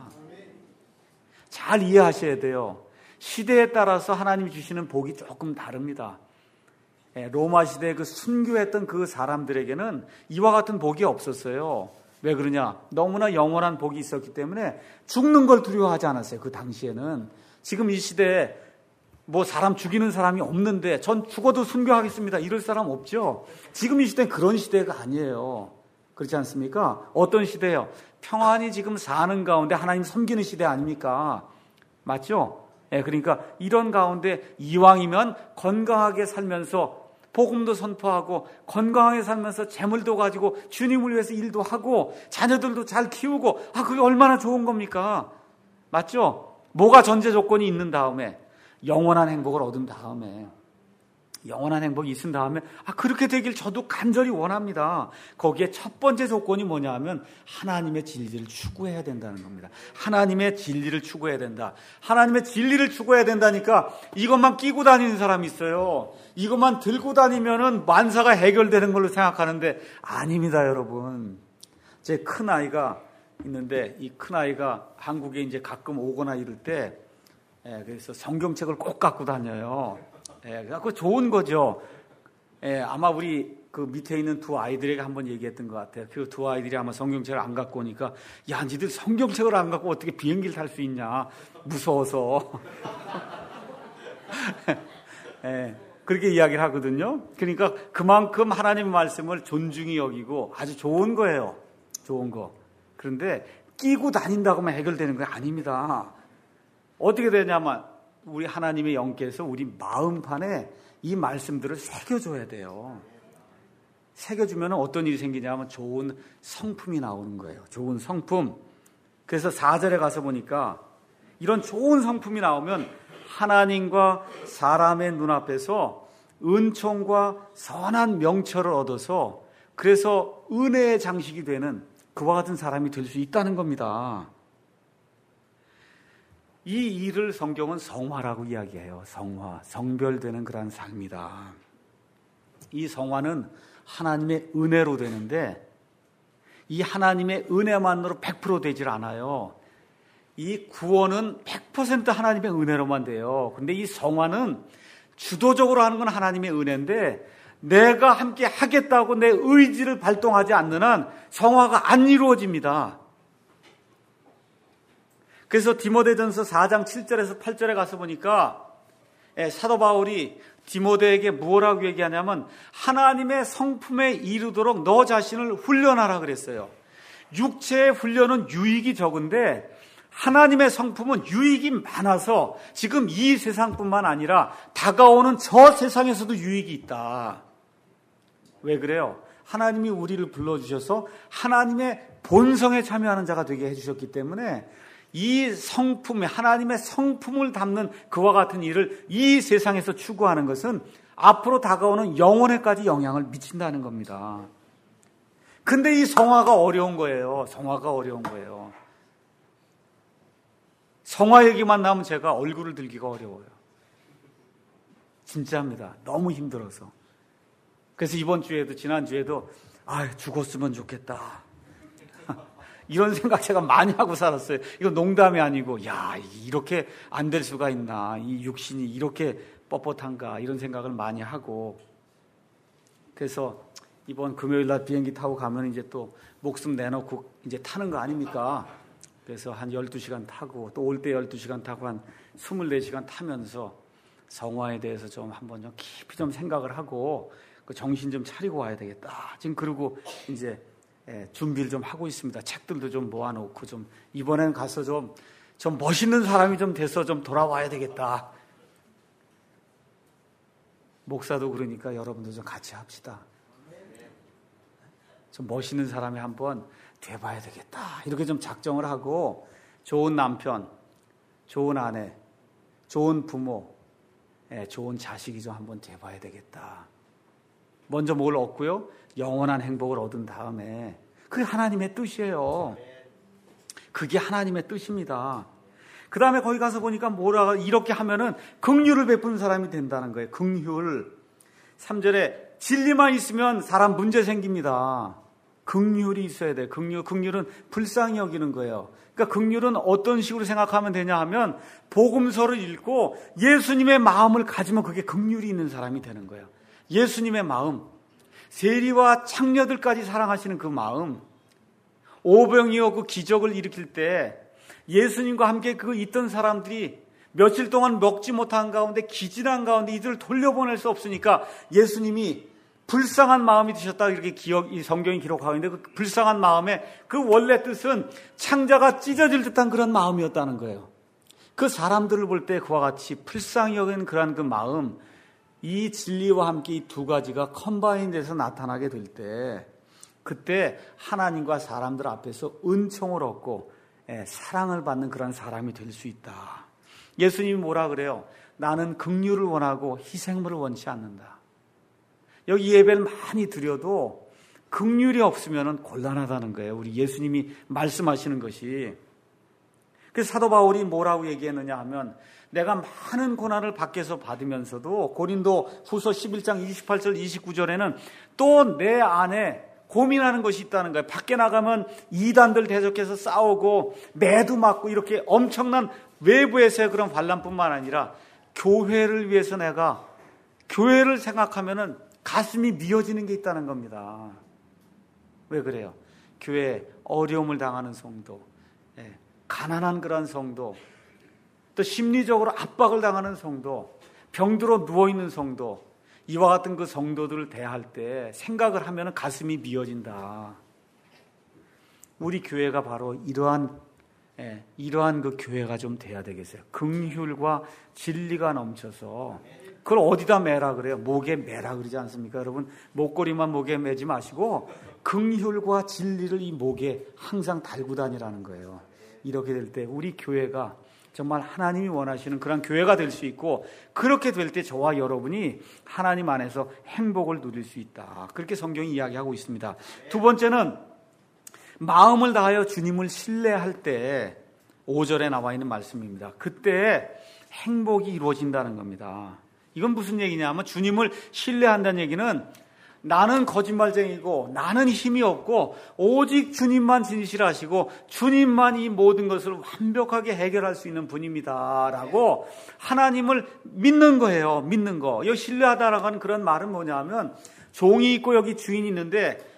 잘 이해하셔야 돼요. 시대에 따라서 하나님이 주시는 복이 조금 다릅니다. 로마 시대에 그 순교했던 그 사람들에게는 이와 같은 복이 없었어요. 왜 그러냐? 너무나 영원한 복이 있었기 때문에 죽는 걸 두려워하지 않았어요. 그 당시에는. 지금 이 시대에 뭐 사람 죽이는 사람이 없는데 전 죽어도 순교하겠습니다, 이럴 사람 없죠. 지금 이 시대는 그런 시대가 아니에요. 그렇지 않습니까? 어떤 시대예요? 평안히 지금 사는 가운데 하나님 섬기는 시대 아닙니까? 맞죠? 예, 그러니까 이런 가운데 이왕이면 건강하게 살면서 복음도 선포하고 건강하게 살면서 재물도 가지고 주님을 위해서 일도 하고 자녀들도 잘 키우고, 아, 그게 얼마나 좋은 겁니까? 맞죠? 뭐가 전제 조건이 있는 다음에, 영원한 행복을 얻은 다음에, 영원한 행복이 있은 다음에, 아, 그렇게 되길 저도 간절히 원합니다. 거기에 첫 번째 조건이 뭐냐 하면 하나님의 진리를 추구해야 된다는 겁니다. 하나님의 진리를 추구해야 된다. 하나님의 진리를 추구해야 된다니까 이것만 끼고 다니는 사람이 있어요. 이것만 들고 다니면은 만사가 해결되는 걸로 생각하는데 아닙니다, 여러분. 제 큰 아이가 있는데 이 큰 아이가 한국에 이제 가끔 오거나 이럴 때, 예, 그래서 성경책을 꼭 갖고 다녀요. 예, 그래서 좋은 거죠. 예, 아마 우리 그 밑에 있는 두 아이들에게 한번 얘기했던 것 같아요. 그 두 아이들이 아마 성경책을 안 갖고 오니까, 야, 니들 성경책을 안 갖고 어떻게 비행기를 탈 수 있냐, 무서워서. 예, 그렇게 이야기를 하거든요. 그러니까 그만큼 하나님의 말씀을 존중히 여기고 아주 좋은 거예요. 좋은 거. 그런데 끼고 다닌다고만 해결되는 건 아닙니다. 어떻게 되냐면 우리 하나님의 영께서 우리 마음판에 이 말씀들을 새겨줘야 돼요. 새겨주면 어떤 일이 생기냐면 좋은 성품이 나오는 거예요. 좋은 성품. 그래서 사 절에 가서 보니까 이런 좋은 성품이 나오면 하나님과 사람의 눈앞에서 은총과 선한 명철을 얻어서, 그래서 은혜의 장식이 되는 그와 같은 사람이 될 수 있다는 겁니다. 이 일을 성경은 성화라고 이야기해요. 성화, 성별되는 그런 삶이다. 이 성화는 하나님의 은혜로 되는데, 이 하나님의 은혜만으로 백 퍼센트 되질 않아요. 이 구원은 백 퍼센트 하나님의 은혜로만 돼요. 근데 이 성화는 주도적으로 하는 건 하나님의 은혜인데, 내가 함께 하겠다고 내 의지를 발동하지 않는 한 성화가 안 이루어집니다. 그래서 디모데전서 사 장 칠 절에서 팔 절에 가서 보니까 사도 바울이 디모데에게 뭐라고 얘기하냐면 하나님의 성품에 이르도록 너 자신을 훈련하라 그랬어요. 육체의 훈련은 유익이 적은데 하나님의 성품은 유익이 많아서 지금 이 세상뿐만 아니라 다가오는 저 세상에서도 유익이 있다. 왜 그래요? 하나님이 우리를 불러주셔서 하나님의 본성에 참여하는 자가 되게 해주셨기 때문에 이 성품에 하나님의 성품을 담는 그와 같은 일을 이 세상에서 추구하는 것은 앞으로 다가오는 영혼에까지 영향을 미친다는 겁니다. 근데 이 성화가 어려운 거예요. 성화가 어려운 거예요. 성화 얘기만 나오면 제가 얼굴을 들기가 어려워요. 진짜입니다. 너무 힘들어서. 그래서 이번 주에도 지난주에도 아, 죽었으면 좋겠다. 이런 생각 제가 많이 하고 살았어요. 이거 농담이 아니고 야, 이렇게 안 될 수가 있나. 이 육신이 이렇게 뻣뻣한가. 이런 생각을 많이 하고 그래서 이번 금요일 날 비행기 타고 가면 이제 또 목숨 내놓고 이제 타는 거 아닙니까? 그래서 한 열두 시간 타고 또 올 때 열두 시간 타고 한 스물네 시간 타면서 성화에 대해서 좀 한번 좀 깊이 좀 생각을 하고 그 정신 좀 차리고 와야 되겠다. 지금 그러고 이제 예, 준비를 좀 하고 있습니다. 책들도 좀 모아놓고 좀 이번엔 가서 좀, 좀 멋있는 사람이 좀 돼서 좀 돌아와야 되겠다. 목사도 그러니까 여러분도 좀 같이 합시다. 좀 멋있는 사람이 한번 돼봐야 되겠다. 이렇게 좀 작정을 하고 좋은 남편, 좋은 아내, 좋은 부모, 예, 좋은 자식이 좀 한번 돼봐야 되겠다. 먼저 뭘 얻고요? 영원한 행복을 얻은 다음에 그게 하나님의 뜻이에요. 그게 하나님의 뜻입니다. 그 다음에 거기 가서 보니까 뭐라 이렇게 하면은 긍휼을 베푸는 사람이 된다는 거예요. 긍휼. 삼 절에 진리만 있으면 사람 문제 생깁니다. 긍휼이 있어야 돼요. 긍휼, 긍휼은 불쌍히 여기는 거예요. 그러니까 긍휼은 어떤 식으로 생각하면 되냐 하면 복음서를 읽고 예수님의 마음을 가지면 그게 긍휼이 있는 사람이 되는 거예요. 예수님의 마음, 세리와 창녀들까지 사랑하시는 그 마음, 오병이어 그 기적을 일으킬 때 예수님과 함께 그 있던 사람들이 며칠 동안 먹지 못한 가운데 기진한 가운데 이들을 돌려보낼 수 없으니까 예수님이 불쌍한 마음이 드셨다 이렇게 기억, 이 성경이 기록하고 있는데 그 불쌍한 마음의 그 원래 뜻은 창자가 찢어질 듯한 그런 마음이었다는 거예요. 그 사람들을 볼 때 그와 같이 불쌍히 여기는 그러한 그 마음, 이 진리와 함께 이 두 가지가 컴바인돼서 나타나게 될 때 그때 하나님과 사람들 앞에서 은총을 얻고 예, 사랑을 받는 그런 사람이 될 수 있다. 예수님이 뭐라 그래요? 나는 긍휼을 원하고 희생물을 원치 않는다. 여기 예배를 많이 드려도 긍휼이 없으면 곤란하다는 거예요. 우리 예수님이 말씀하시는 것이. 그래서 사도 바울이 뭐라고 얘기했느냐 하면 내가 많은 고난을 밖에서 받으면서도 고린도 후서 십일 장 이십팔 절 이십구 절에는 또 내 안에 고민하는 것이 있다는 거예요. 밖에 나가면 이단들 대적해서 싸우고 매도 맞고 이렇게 엄청난 외부에서의 그런 반란뿐만 아니라 교회를 위해서 내가 교회를 생각하면은 가슴이 미어지는 게 있다는 겁니다. 왜 그래요? 교회에 어려움을 당하는 성도, 예, 가난한 그런 성도, 또 심리적으로 압박을 당하는 성도, 병들어 누워있는 성도, 이와 같은 그 성도들을 대할 때 생각을 하면 가슴이 미어진다. 우리 교회가 바로 이러한, 예, 이러한 그 교회가 좀 돼야 되겠어요. 긍휼과 진리가 넘쳐서. 그걸 어디다 매라 그래요? 목에 매라 그러지 않습니까? 여러분, 목걸이만 목에 매지 마시고 긍휼과 진리를 이 목에 항상 달고 다니라는 거예요. 이렇게 될 때 우리 교회가 정말 하나님이 원하시는 그런 교회가 될 수 있고, 그렇게 될 때 저와 여러분이 하나님 안에서 행복을 누릴 수 있다. 그렇게 성경이 이야기하고 있습니다. 두 번째는 마음을 다하여 주님을 신뢰할 때 오 절에 나와 있는 말씀입니다. 그때 행복이 이루어진다는 겁니다. 이건 무슨 얘기냐 하면 주님을 신뢰한다는 얘기는 나는 거짓말쟁이고 나는 힘이 없고 오직 주님만 진실하시고 주님만 이 모든 것을 완벽하게 해결할 수 있는 분입니다 라고 하나님을 믿는 거예요. 믿는 거. 여기 신뢰하다라고 하는 그런 말은 뭐냐 하면 종이 있고 여기 주인이 있는데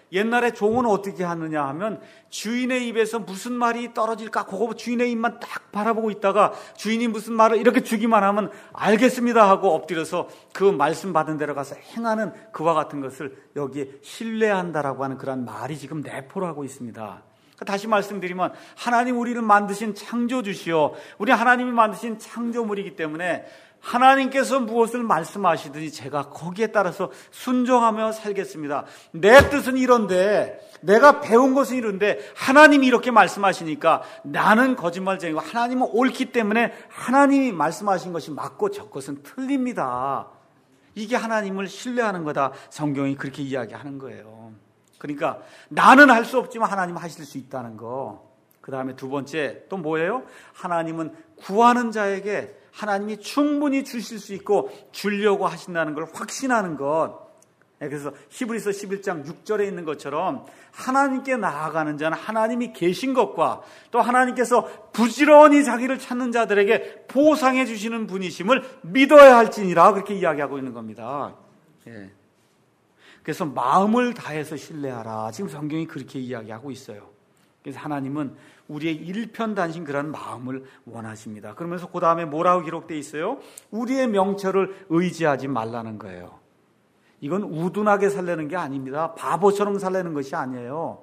옛날에 종은 어떻게 하느냐 하면 주인의 입에서 무슨 말이 떨어질까 그거 주인의 입만 딱 바라보고 있다가 주인이 무슨 말을 이렇게 주기만 하면 알겠습니다 하고 엎드려서 그 말씀 받은 대로 가서 행하는 그와 같은 것을 여기에 신뢰한다라고 하는 그런 말이 지금 내포를 하고 있습니다. 다시 말씀드리면 하나님 우리를 만드신 창조주시오. 우리 하나님이 만드신 창조물이기 때문에 하나님께서 무엇을 말씀하시든지 제가 거기에 따라서 순종하며 살겠습니다. 내 뜻은 이런데 내가 배운 것은 이런데 하나님이 이렇게 말씀하시니까 나는 거짓말쟁이고 하나님은 옳기 때문에 하나님이 말씀하신 것이 맞고 저 것은 틀립니다. 이게 하나님을 신뢰하는 거다. 성경이 그렇게 이야기하는 거예요. 그러니까 나는 할 수 없지만 하나님은 하실 수 있다는 거. 그 다음에 두 번째 또 뭐예요? 하나님은 구하는 자에게 하나님이 충분히 주실 수 있고 주려고 하신다는 걸 확신하는 것. 그래서 히브리서 십일 장 육 절에 있는 것처럼 하나님께 나아가는 자는 하나님이 계신 것과 또 하나님께서 부지런히 자기를 찾는 자들에게 보상해 주시는 분이심을 믿어야 할지니라 그렇게 이야기하고 있는 겁니다. 예. 그래서 마음을 다해서 신뢰하라. 지금 성경이 그렇게 이야기하고 있어요. 그래서 하나님은 우리의 일편단심 그런 마음을 원하십니다. 그러면서 그 다음에 뭐라고 기록되어 있어요? 우리의 명철을 의지하지 말라는 거예요. 이건 우둔하게 살려는 게 아닙니다. 바보처럼 살려는 것이 아니에요.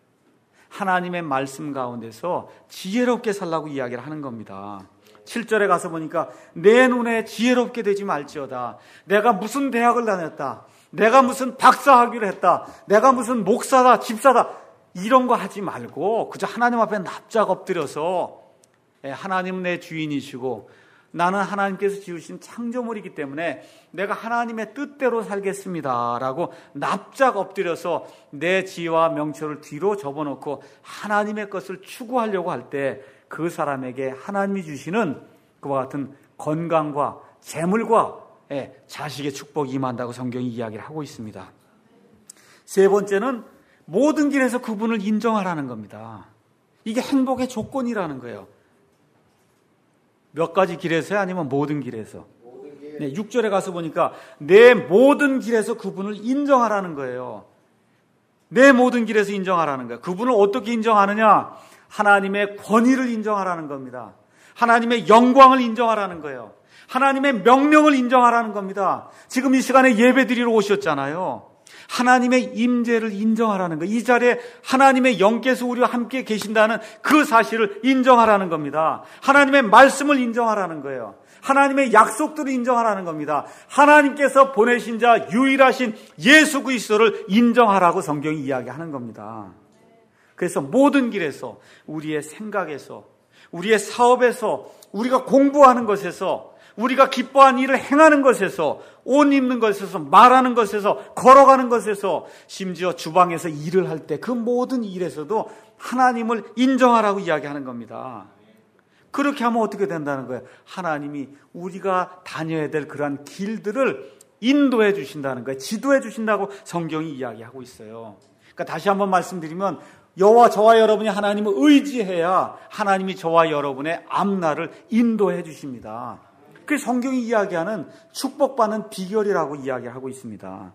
하나님의 말씀 가운데서 지혜롭게 살라고 이야기를 하는 겁니다. 칠 절에 가서 보니까 내 눈에 지혜롭게 되지 말지어다. 내가 무슨 대학을 다녔다. 내가 무슨 박사학위를 했다. 내가 무슨 목사다, 집사다. 이런 거 하지 말고 그저 하나님 앞에 납작 엎드려서 하나님은 내 주인이시고 나는 하나님께서 지으신 창조물이기 때문에 내가 하나님의 뜻대로 살겠습니다 라고 납작 엎드려서 내 지혜와 명철을 뒤로 접어놓고 하나님의 것을 추구하려고 할 때 그 사람에게 하나님이 주시는 그와 같은 건강과 재물과 자식의 축복이 임한다고 성경이 이야기를 하고 있습니다. 세 번째는 모든 길에서 그분을 인정하라는 겁니다. 이게 행복의 조건이라는 거예요. 몇 가지 길에서요? 아니면 모든 길에서? 모든 길. 네, 육 절에 가서 보니까 내 모든 길에서 그분을 인정하라는 거예요. 내 모든 길에서 인정하라는 거예요. 그분을 어떻게 인정하느냐? 하나님의 권위를 인정하라는 겁니다. 하나님의 영광을 인정하라는 거예요. 하나님의 명령을 인정하라는 겁니다. 지금 이 시간에 예배 드리러 오셨잖아요. 하나님의 임재를 인정하라는 거예요. 이 자리에 하나님의 영께서 우리와 함께 계신다는 그 사실을 인정하라는 겁니다. 하나님의 말씀을 인정하라는 거예요. 하나님의 약속들을 인정하라는 겁니다. 하나님께서 보내신 자 유일하신 예수 그리스도를 인정하라고 성경이 이야기하는 겁니다. 그래서 모든 길에서 우리의 생각에서 우리의 사업에서 우리가 공부하는 것에서 우리가 기뻐한 일을 행하는 것에서 옷 입는 것에서 말하는 것에서 걸어가는 것에서 심지어 주방에서 일을 할 때 그 모든 일에서도 하나님을 인정하라고 이야기하는 겁니다. 그렇게 하면 어떻게 된다는 거예요? 하나님이 우리가 다녀야 될 그러한 길들을 인도해 주신다는 거예요. 지도해 주신다고 성경이 이야기하고 있어요. 그러니까 다시 한번 말씀드리면 여호와 저와 여러분이 하나님을 의지해야 하나님이 저와 여러분의 앞날을 인도해 주십니다. 그 성경이 이야기하는 축복받는 비결이라고 이야기하고 있습니다.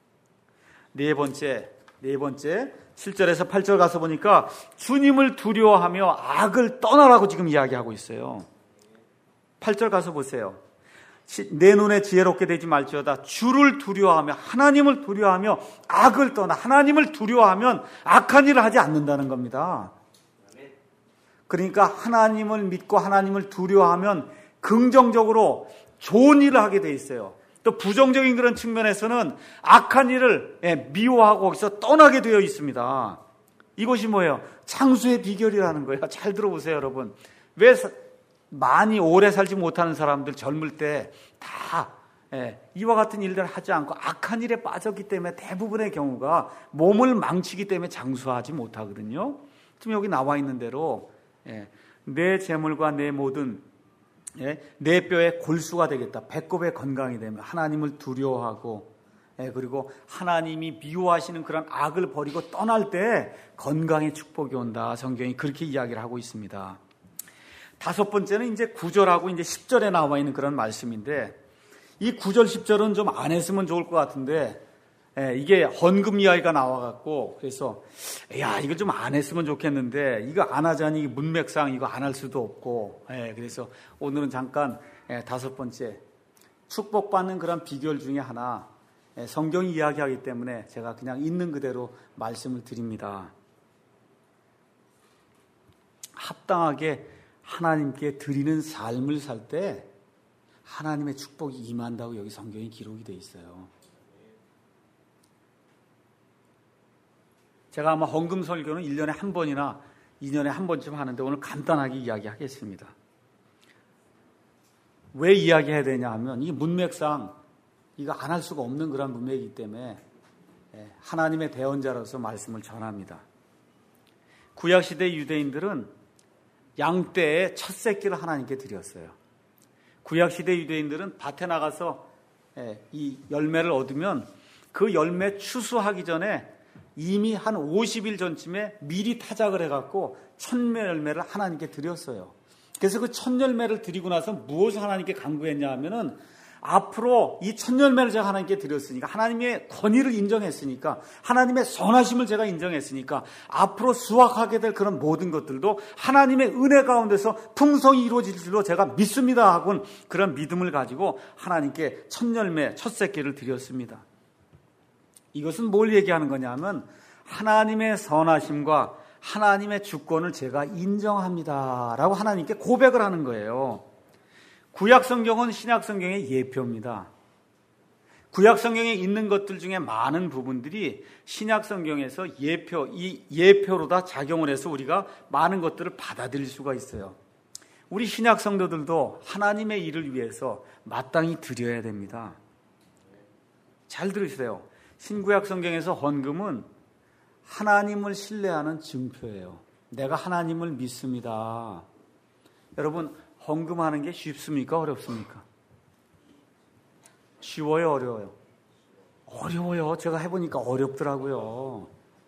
네 번째, 네 번째, 칠 절에서 팔 절 가서 보니까 주님을 두려워하며 악을 떠나라고 지금 이야기하고 있어요. 팔 절 가서 보세요. 내 눈에 지혜롭게 되지 말지어다. 주를 두려워하며 하나님을 두려워하며 악을 떠나. 하나님을 두려워하면 악한 일을 하지 않는다는 겁니다. 그러니까 하나님을 믿고 하나님을 두려워하면 긍정적으로 좋은 일을 하게 돼 있어요. 또 부정적인 그런 측면에서는 악한 일을 미워하고 거기서 떠나게 되어 있습니다. 이것이 뭐예요? 창수의 비결이라는 거예요. 잘 들어보세요, 여러분. 왜 많이 오래 살지 못하는 사람들 젊을 때 다 이와 같은 일들을 하지 않고 악한 일에 빠졌기 때문에 대부분의 경우가 몸을 망치기 때문에 장수하지 못하거든요. 지금 여기 나와 있는 대로 내 재물과 내 모든 내 뼈의 골수가 되겠다. 배꼽의 건강이 되면 하나님을 두려워하고 그리고 하나님이 미워하시는 그런 악을 버리고 떠날 때 건강의 축복이 온다. 성경이 그렇게 이야기를 하고 있습니다. 다섯 번째는 이제 구 절하고 이제 십 절에 나와 있는 그런 말씀인데 이 구 절, 십 절은 좀 안 했으면 좋을 것 같은데 예, 이게 헌금 이야기가 나와갖고 그래서 야 이걸 좀 안 했으면 좋겠는데 이거 안 하자니 문맥상 이거 안 할 수도 없고 예, 그래서 오늘은 잠깐 예, 다섯 번째 축복받는 그런 비결 중에 하나 예, 성경이 이야기하기 때문에 제가 그냥 있는 그대로 말씀을 드립니다. 합당하게 하나님께 드리는 삶을 살 때 하나님의 축복이 임한다고 여기 성경에 기록이 되어 있어요. 제가 아마 헌금 설교는 일 년에 한 번이나 이 년에 한 번쯤 하는데 오늘 간단하게 이야기하겠습니다. 왜 이야기해야 되냐 하면 이 문맥상 이거 안 할 수가 없는 그런 문맥이기 때문에 하나님의 대언자로서 말씀을 전합니다. 구약시대 유대인들은 양떼의 첫 새끼를 하나님께 드렸어요. 구약시대 유대인들은 밭에 나가서 이 열매를 얻으면 그 열매 추수하기 전에 이미 한 오십 일 전쯤에 미리 타작을 해갖고 첫 열매를 하나님께 드렸어요. 그래서 그 첫 열매를 드리고 나서 무엇을 하나님께 간구했냐 하면은 앞으로 이 첫 열매를 제가 하나님께 드렸으니까 하나님의 권위를 인정했으니까 하나님의 선하심을 제가 인정했으니까 앞으로 수확하게 될 그런 모든 것들도 하나님의 은혜 가운데서 풍성히 이루어질 줄로 제가 믿습니다 하고는 그런 믿음을 가지고 하나님께 첫 열매, 첫 새끼를 드렸습니다. 이것은 뭘 얘기하는 거냐면 하나님의 선하심과 하나님의 주권을 제가 인정합니다 라고 하나님께 고백을 하는 거예요. 구약성경은 신약성경의 예표입니다. 구약성경에 있는 것들 중에 많은 부분들이 신약성경에서 예표, 이 예표로 다 작용을 해서 우리가 많은 것들을 받아들일 수가 있어요. 우리 신약성도들도 하나님의 일을 위해서 마땅히 드려야 됩니다. 잘 들으세요. 신구약성경에서 헌금은 하나님을 신뢰하는 증표예요. 내가 하나님을 믿습니다. 여러분 헌금하는 게 쉽습니까? 어렵습니까? 쉬워요? 어려워요? 어려워요. 제가 해보니까 어렵더라고요.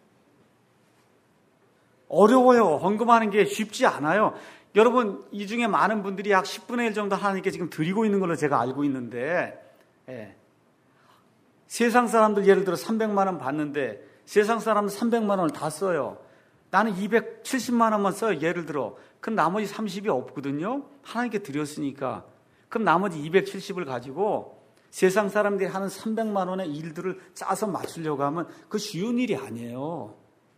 어려워요. 헌금하는 게 쉽지 않아요. 여러분 이 중에 많은 분들이 약 십분의 일 정도 하나님께 지금 드리고 있는 걸로 제가 알고 있는데 예. 세상 사람들 예를 들어 삼백만 원 받는데 세상 사람은 삼백만 원을 다 써요. 나는 이백칠십만 원만 써요. 예를 들어. 그럼 나머지 삼십이 없거든요. 하나님께 드렸으니까. 그럼 나머지 이백칠십을 가지고 세상 사람들이 하는 삼백만 원의 일들을 짜서 맞추려고 하면 그 쉬운 일이 아니에요.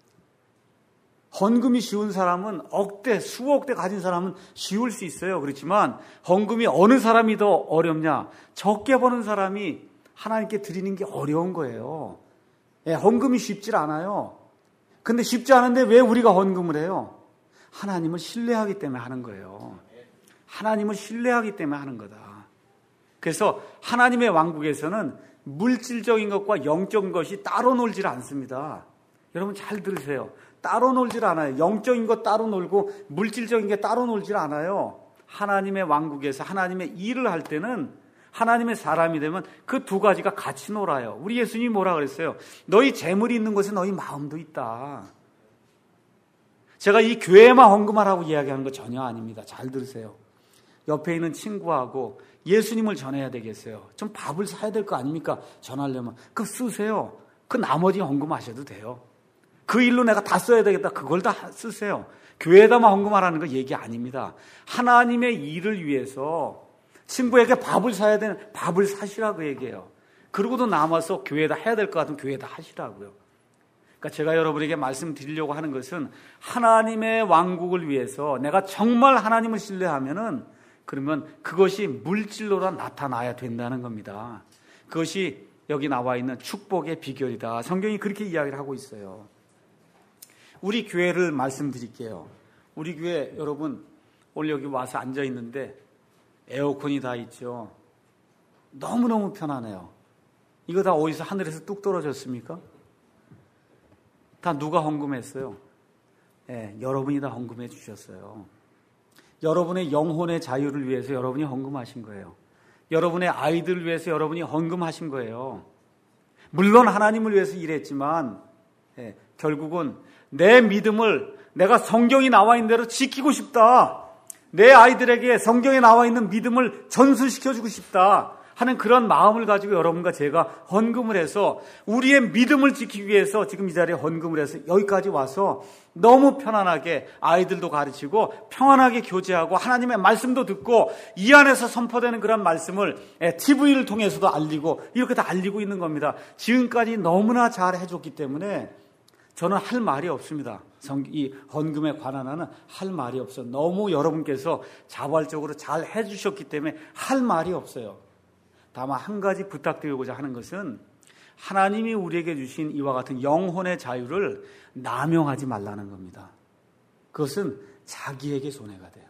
헌금이 쉬운 사람은 억대, 수억 대 가진 사람은 쉬울 수 있어요. 그렇지만 헌금이 어느 사람이 더 어렵냐? 적게 버는 사람이 하나님께 드리는 게 어려운 거예요. 예, 헌금이 쉽질 않아요. 근데 쉽지 않은데 왜 우리가 헌금을 해요? 하나님을 신뢰하기 때문에 하는 거예요. 하나님을 신뢰하기 때문에 하는 거다. 그래서 하나님의 왕국에서는 물질적인 것과 영적인 것이 따로 놀질 않습니다. 여러분 잘 들으세요. 따로 놀질 않아요. 영적인 것 따로 놀고 물질적인 게 따로 놀질 않아요. 하나님의 왕국에서 하나님의 일을 할 때는 하나님의 사람이 되면 그 두 가지가 같이 놀아요. 우리 예수님이 뭐라 그랬어요? 너희 재물이 있는 곳에 너희 마음도 있다. 제가 이 교회에만 헌금하라고 이야기하는 거 전혀 아닙니다. 잘 들으세요. 옆에 있는 친구하고 예수님을 전해야 되겠어요. 좀 밥을 사야 될 거 아닙니까? 전하려면. 그거 쓰세요. 그 나머지 헌금하셔도 돼요. 그 일로 내가 다 써야 되겠다. 그걸 다 쓰세요. 교회에다만 헌금하라는 거 얘기 아닙니다. 하나님의 일을 위해서 친구에게 밥을 사야 되는 밥을 사시라고 얘기해요. 그러고도 남아서 교회에다 해야 될 것 같으면 교회에다 하시라고요. 그러니까 제가 여러분에게 말씀드리려고 하는 것은 하나님의 왕국을 위해서 내가 정말 하나님을 신뢰하면은 그러면 그것이 물질로라 나타나야 된다는 겁니다. 그것이 여기 나와 있는 축복의 비결이다. 성경이 그렇게 이야기를 하고 있어요. 우리 교회를 말씀드릴게요. 우리 교회 여러분 오늘 여기 와서 앉아 있는데 에어컨이 다 있죠. 너무너무 편하네요. 이거 다 어디서 하늘에서 뚝 떨어졌습니까? 다 누가 헌금했어요? 네, 여러분이 다 헌금해 주셨어요. 여러분의 영혼의 자유를 위해서 여러분이 헌금하신 거예요. 여러분의 아이들을 위해서 여러분이 헌금하신 거예요. 물론 하나님을 위해서 일했지만 네, 결국은 내 믿음을 내가 성경이 나와 있는 대로 지키고 싶다. 내 아이들에게 성경에 나와 있는 믿음을 전수시켜주고 싶다. 하는 그런 마음을 가지고 여러분과 제가 헌금을 해서 우리의 믿음을 지키기 위해서 지금 이 자리에 헌금을 해서 여기까지 와서 너무 편안하게 아이들도 가르치고 평안하게 교제하고 하나님의 말씀도 듣고 이 안에서 선포되는 그런 말씀을 티비를 통해서도 알리고 이렇게 다 알리고 있는 겁니다. 지금까지 너무나 잘 해줬기 때문에 저는 할 말이 없습니다. 이 헌금에 관한 한은 할 말이 없어요. 너무 여러분께서 자발적으로 잘 해주셨기 때문에 할 말이 없어요. 다만 한 가지 부탁드리고자 하는 것은 하나님이 우리에게 주신 이와 같은 영혼의 자유를 남용하지 말라는 겁니다. 그것은 자기에게 손해가 돼요.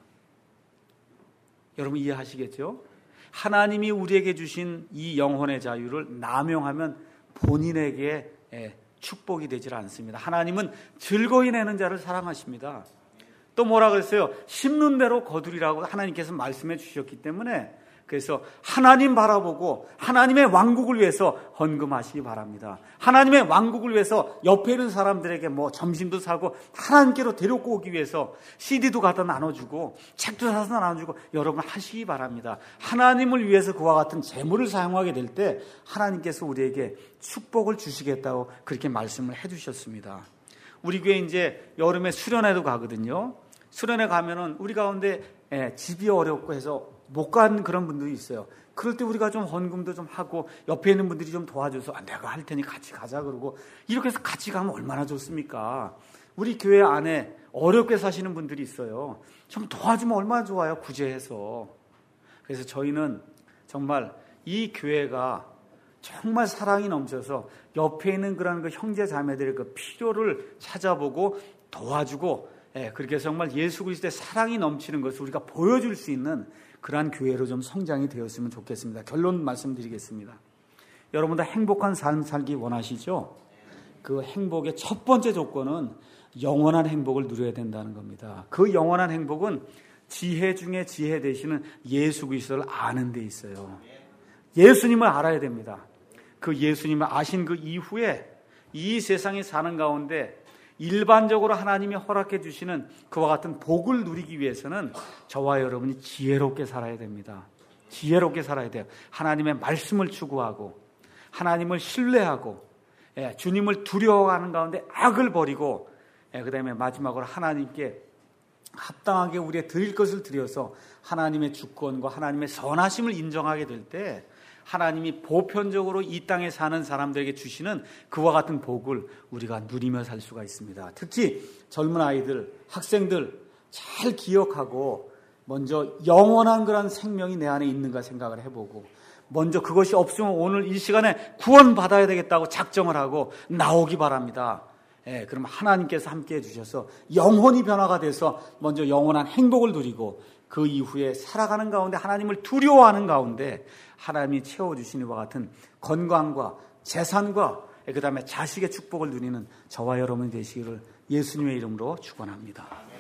여러분 이해하시겠죠? 하나님이 우리에게 주신 이 영혼의 자유를 남용하면 본인에게 축복이 되질 않습니다. 하나님은 즐거이 내는 자를 사랑하십니다. 또 뭐라 그랬어요? 심는 대로 거두리라고 하나님께서 말씀해 주셨기 때문에 그래서 하나님 바라보고 하나님의 왕국을 위해서 헌금하시기 바랍니다. 하나님의 왕국을 위해서 옆에 있는 사람들에게 뭐 점심도 사고 하나님께로 데리고 오기 위해서 씨디도 갖다 나눠주고 책도 사서 나눠주고 여러분 하시기 바랍니다. 하나님을 위해서 그와 같은 재물을 사용하게 될 때 하나님께서 우리에게 축복을 주시겠다고 그렇게 말씀을 해주셨습니다. 우리 교회 이제 여름에 수련회도 가거든요. 수련회 가면은 우리 가운데 집이 어렵고 해서 못 간 그런 분들이 있어요. 그럴 때 우리가 좀 헌금도 좀 하고 옆에 있는 분들이 좀 도와줘서 아, 내가 할 테니 같이 가자 그러고 이렇게 해서 같이 가면 얼마나 좋습니까? 우리 교회 안에 어렵게 사시는 분들이 있어요. 좀 도와주면 얼마나 좋아요. 구제해서. 그래서 저희는 정말 이 교회가 정말 사랑이 넘쳐서 옆에 있는 그런 그 형제 자매들의 그 필요를 찾아보고 도와주고 예, 그렇게 정말 예수 그리스도의 사랑이 넘치는 것을 우리가 보여줄 수 있는 그러한 교회로 좀 성장이 되었으면 좋겠습니다. 결론 말씀드리겠습니다. 여러분 다 행복한 삶 살기 원하시죠? 그 행복의 첫 번째 조건은 영원한 행복을 누려야 된다는 겁니다. 그 영원한 행복은 지혜 중에 지혜 되시는 예수 그리스도를 아는 데 있어요. 예수님을 알아야 됩니다. 그 예수님을 아신 그 이후에 이 세상에 사는 가운데 일반적으로 하나님이 허락해 주시는 그와 같은 복을 누리기 위해서는 저와 여러분이 지혜롭게 살아야 됩니다. 지혜롭게 살아야 돼요. 하나님의 말씀을 추구하고 하나님을 신뢰하고 예, 주님을 두려워하는 가운데 악을 버리고 예, 그 다음에 마지막으로 하나님께 합당하게 우리의 드릴 것을 드려서 하나님의 주권과 하나님의 선하심을 인정하게 될 때 하나님이 보편적으로 이 땅에 사는 사람들에게 주시는 그와 같은 복을 우리가 누리며 살 수가 있습니다. 특히 젊은 아이들, 학생들 잘 기억하고 먼저 영원한 그런 생명이 내 안에 있는가 생각을 해보고 먼저 그것이 없으면 오늘 이 시간에 구원받아야 되겠다고 작정을 하고 나오기 바랍니다. 예, 그럼 하나님께서 함께 해주셔서 영혼이 변화가 돼서 먼저 영원한 행복을 누리고 그 이후에 살아가는 가운데 하나님을 두려워하는 가운데 하나님이 채워주시는 것 같은 건강과 재산과 그 다음에 자식의 축복을 누리는 저와 여러분이 되시기를 예수님의 이름으로 축원합니다.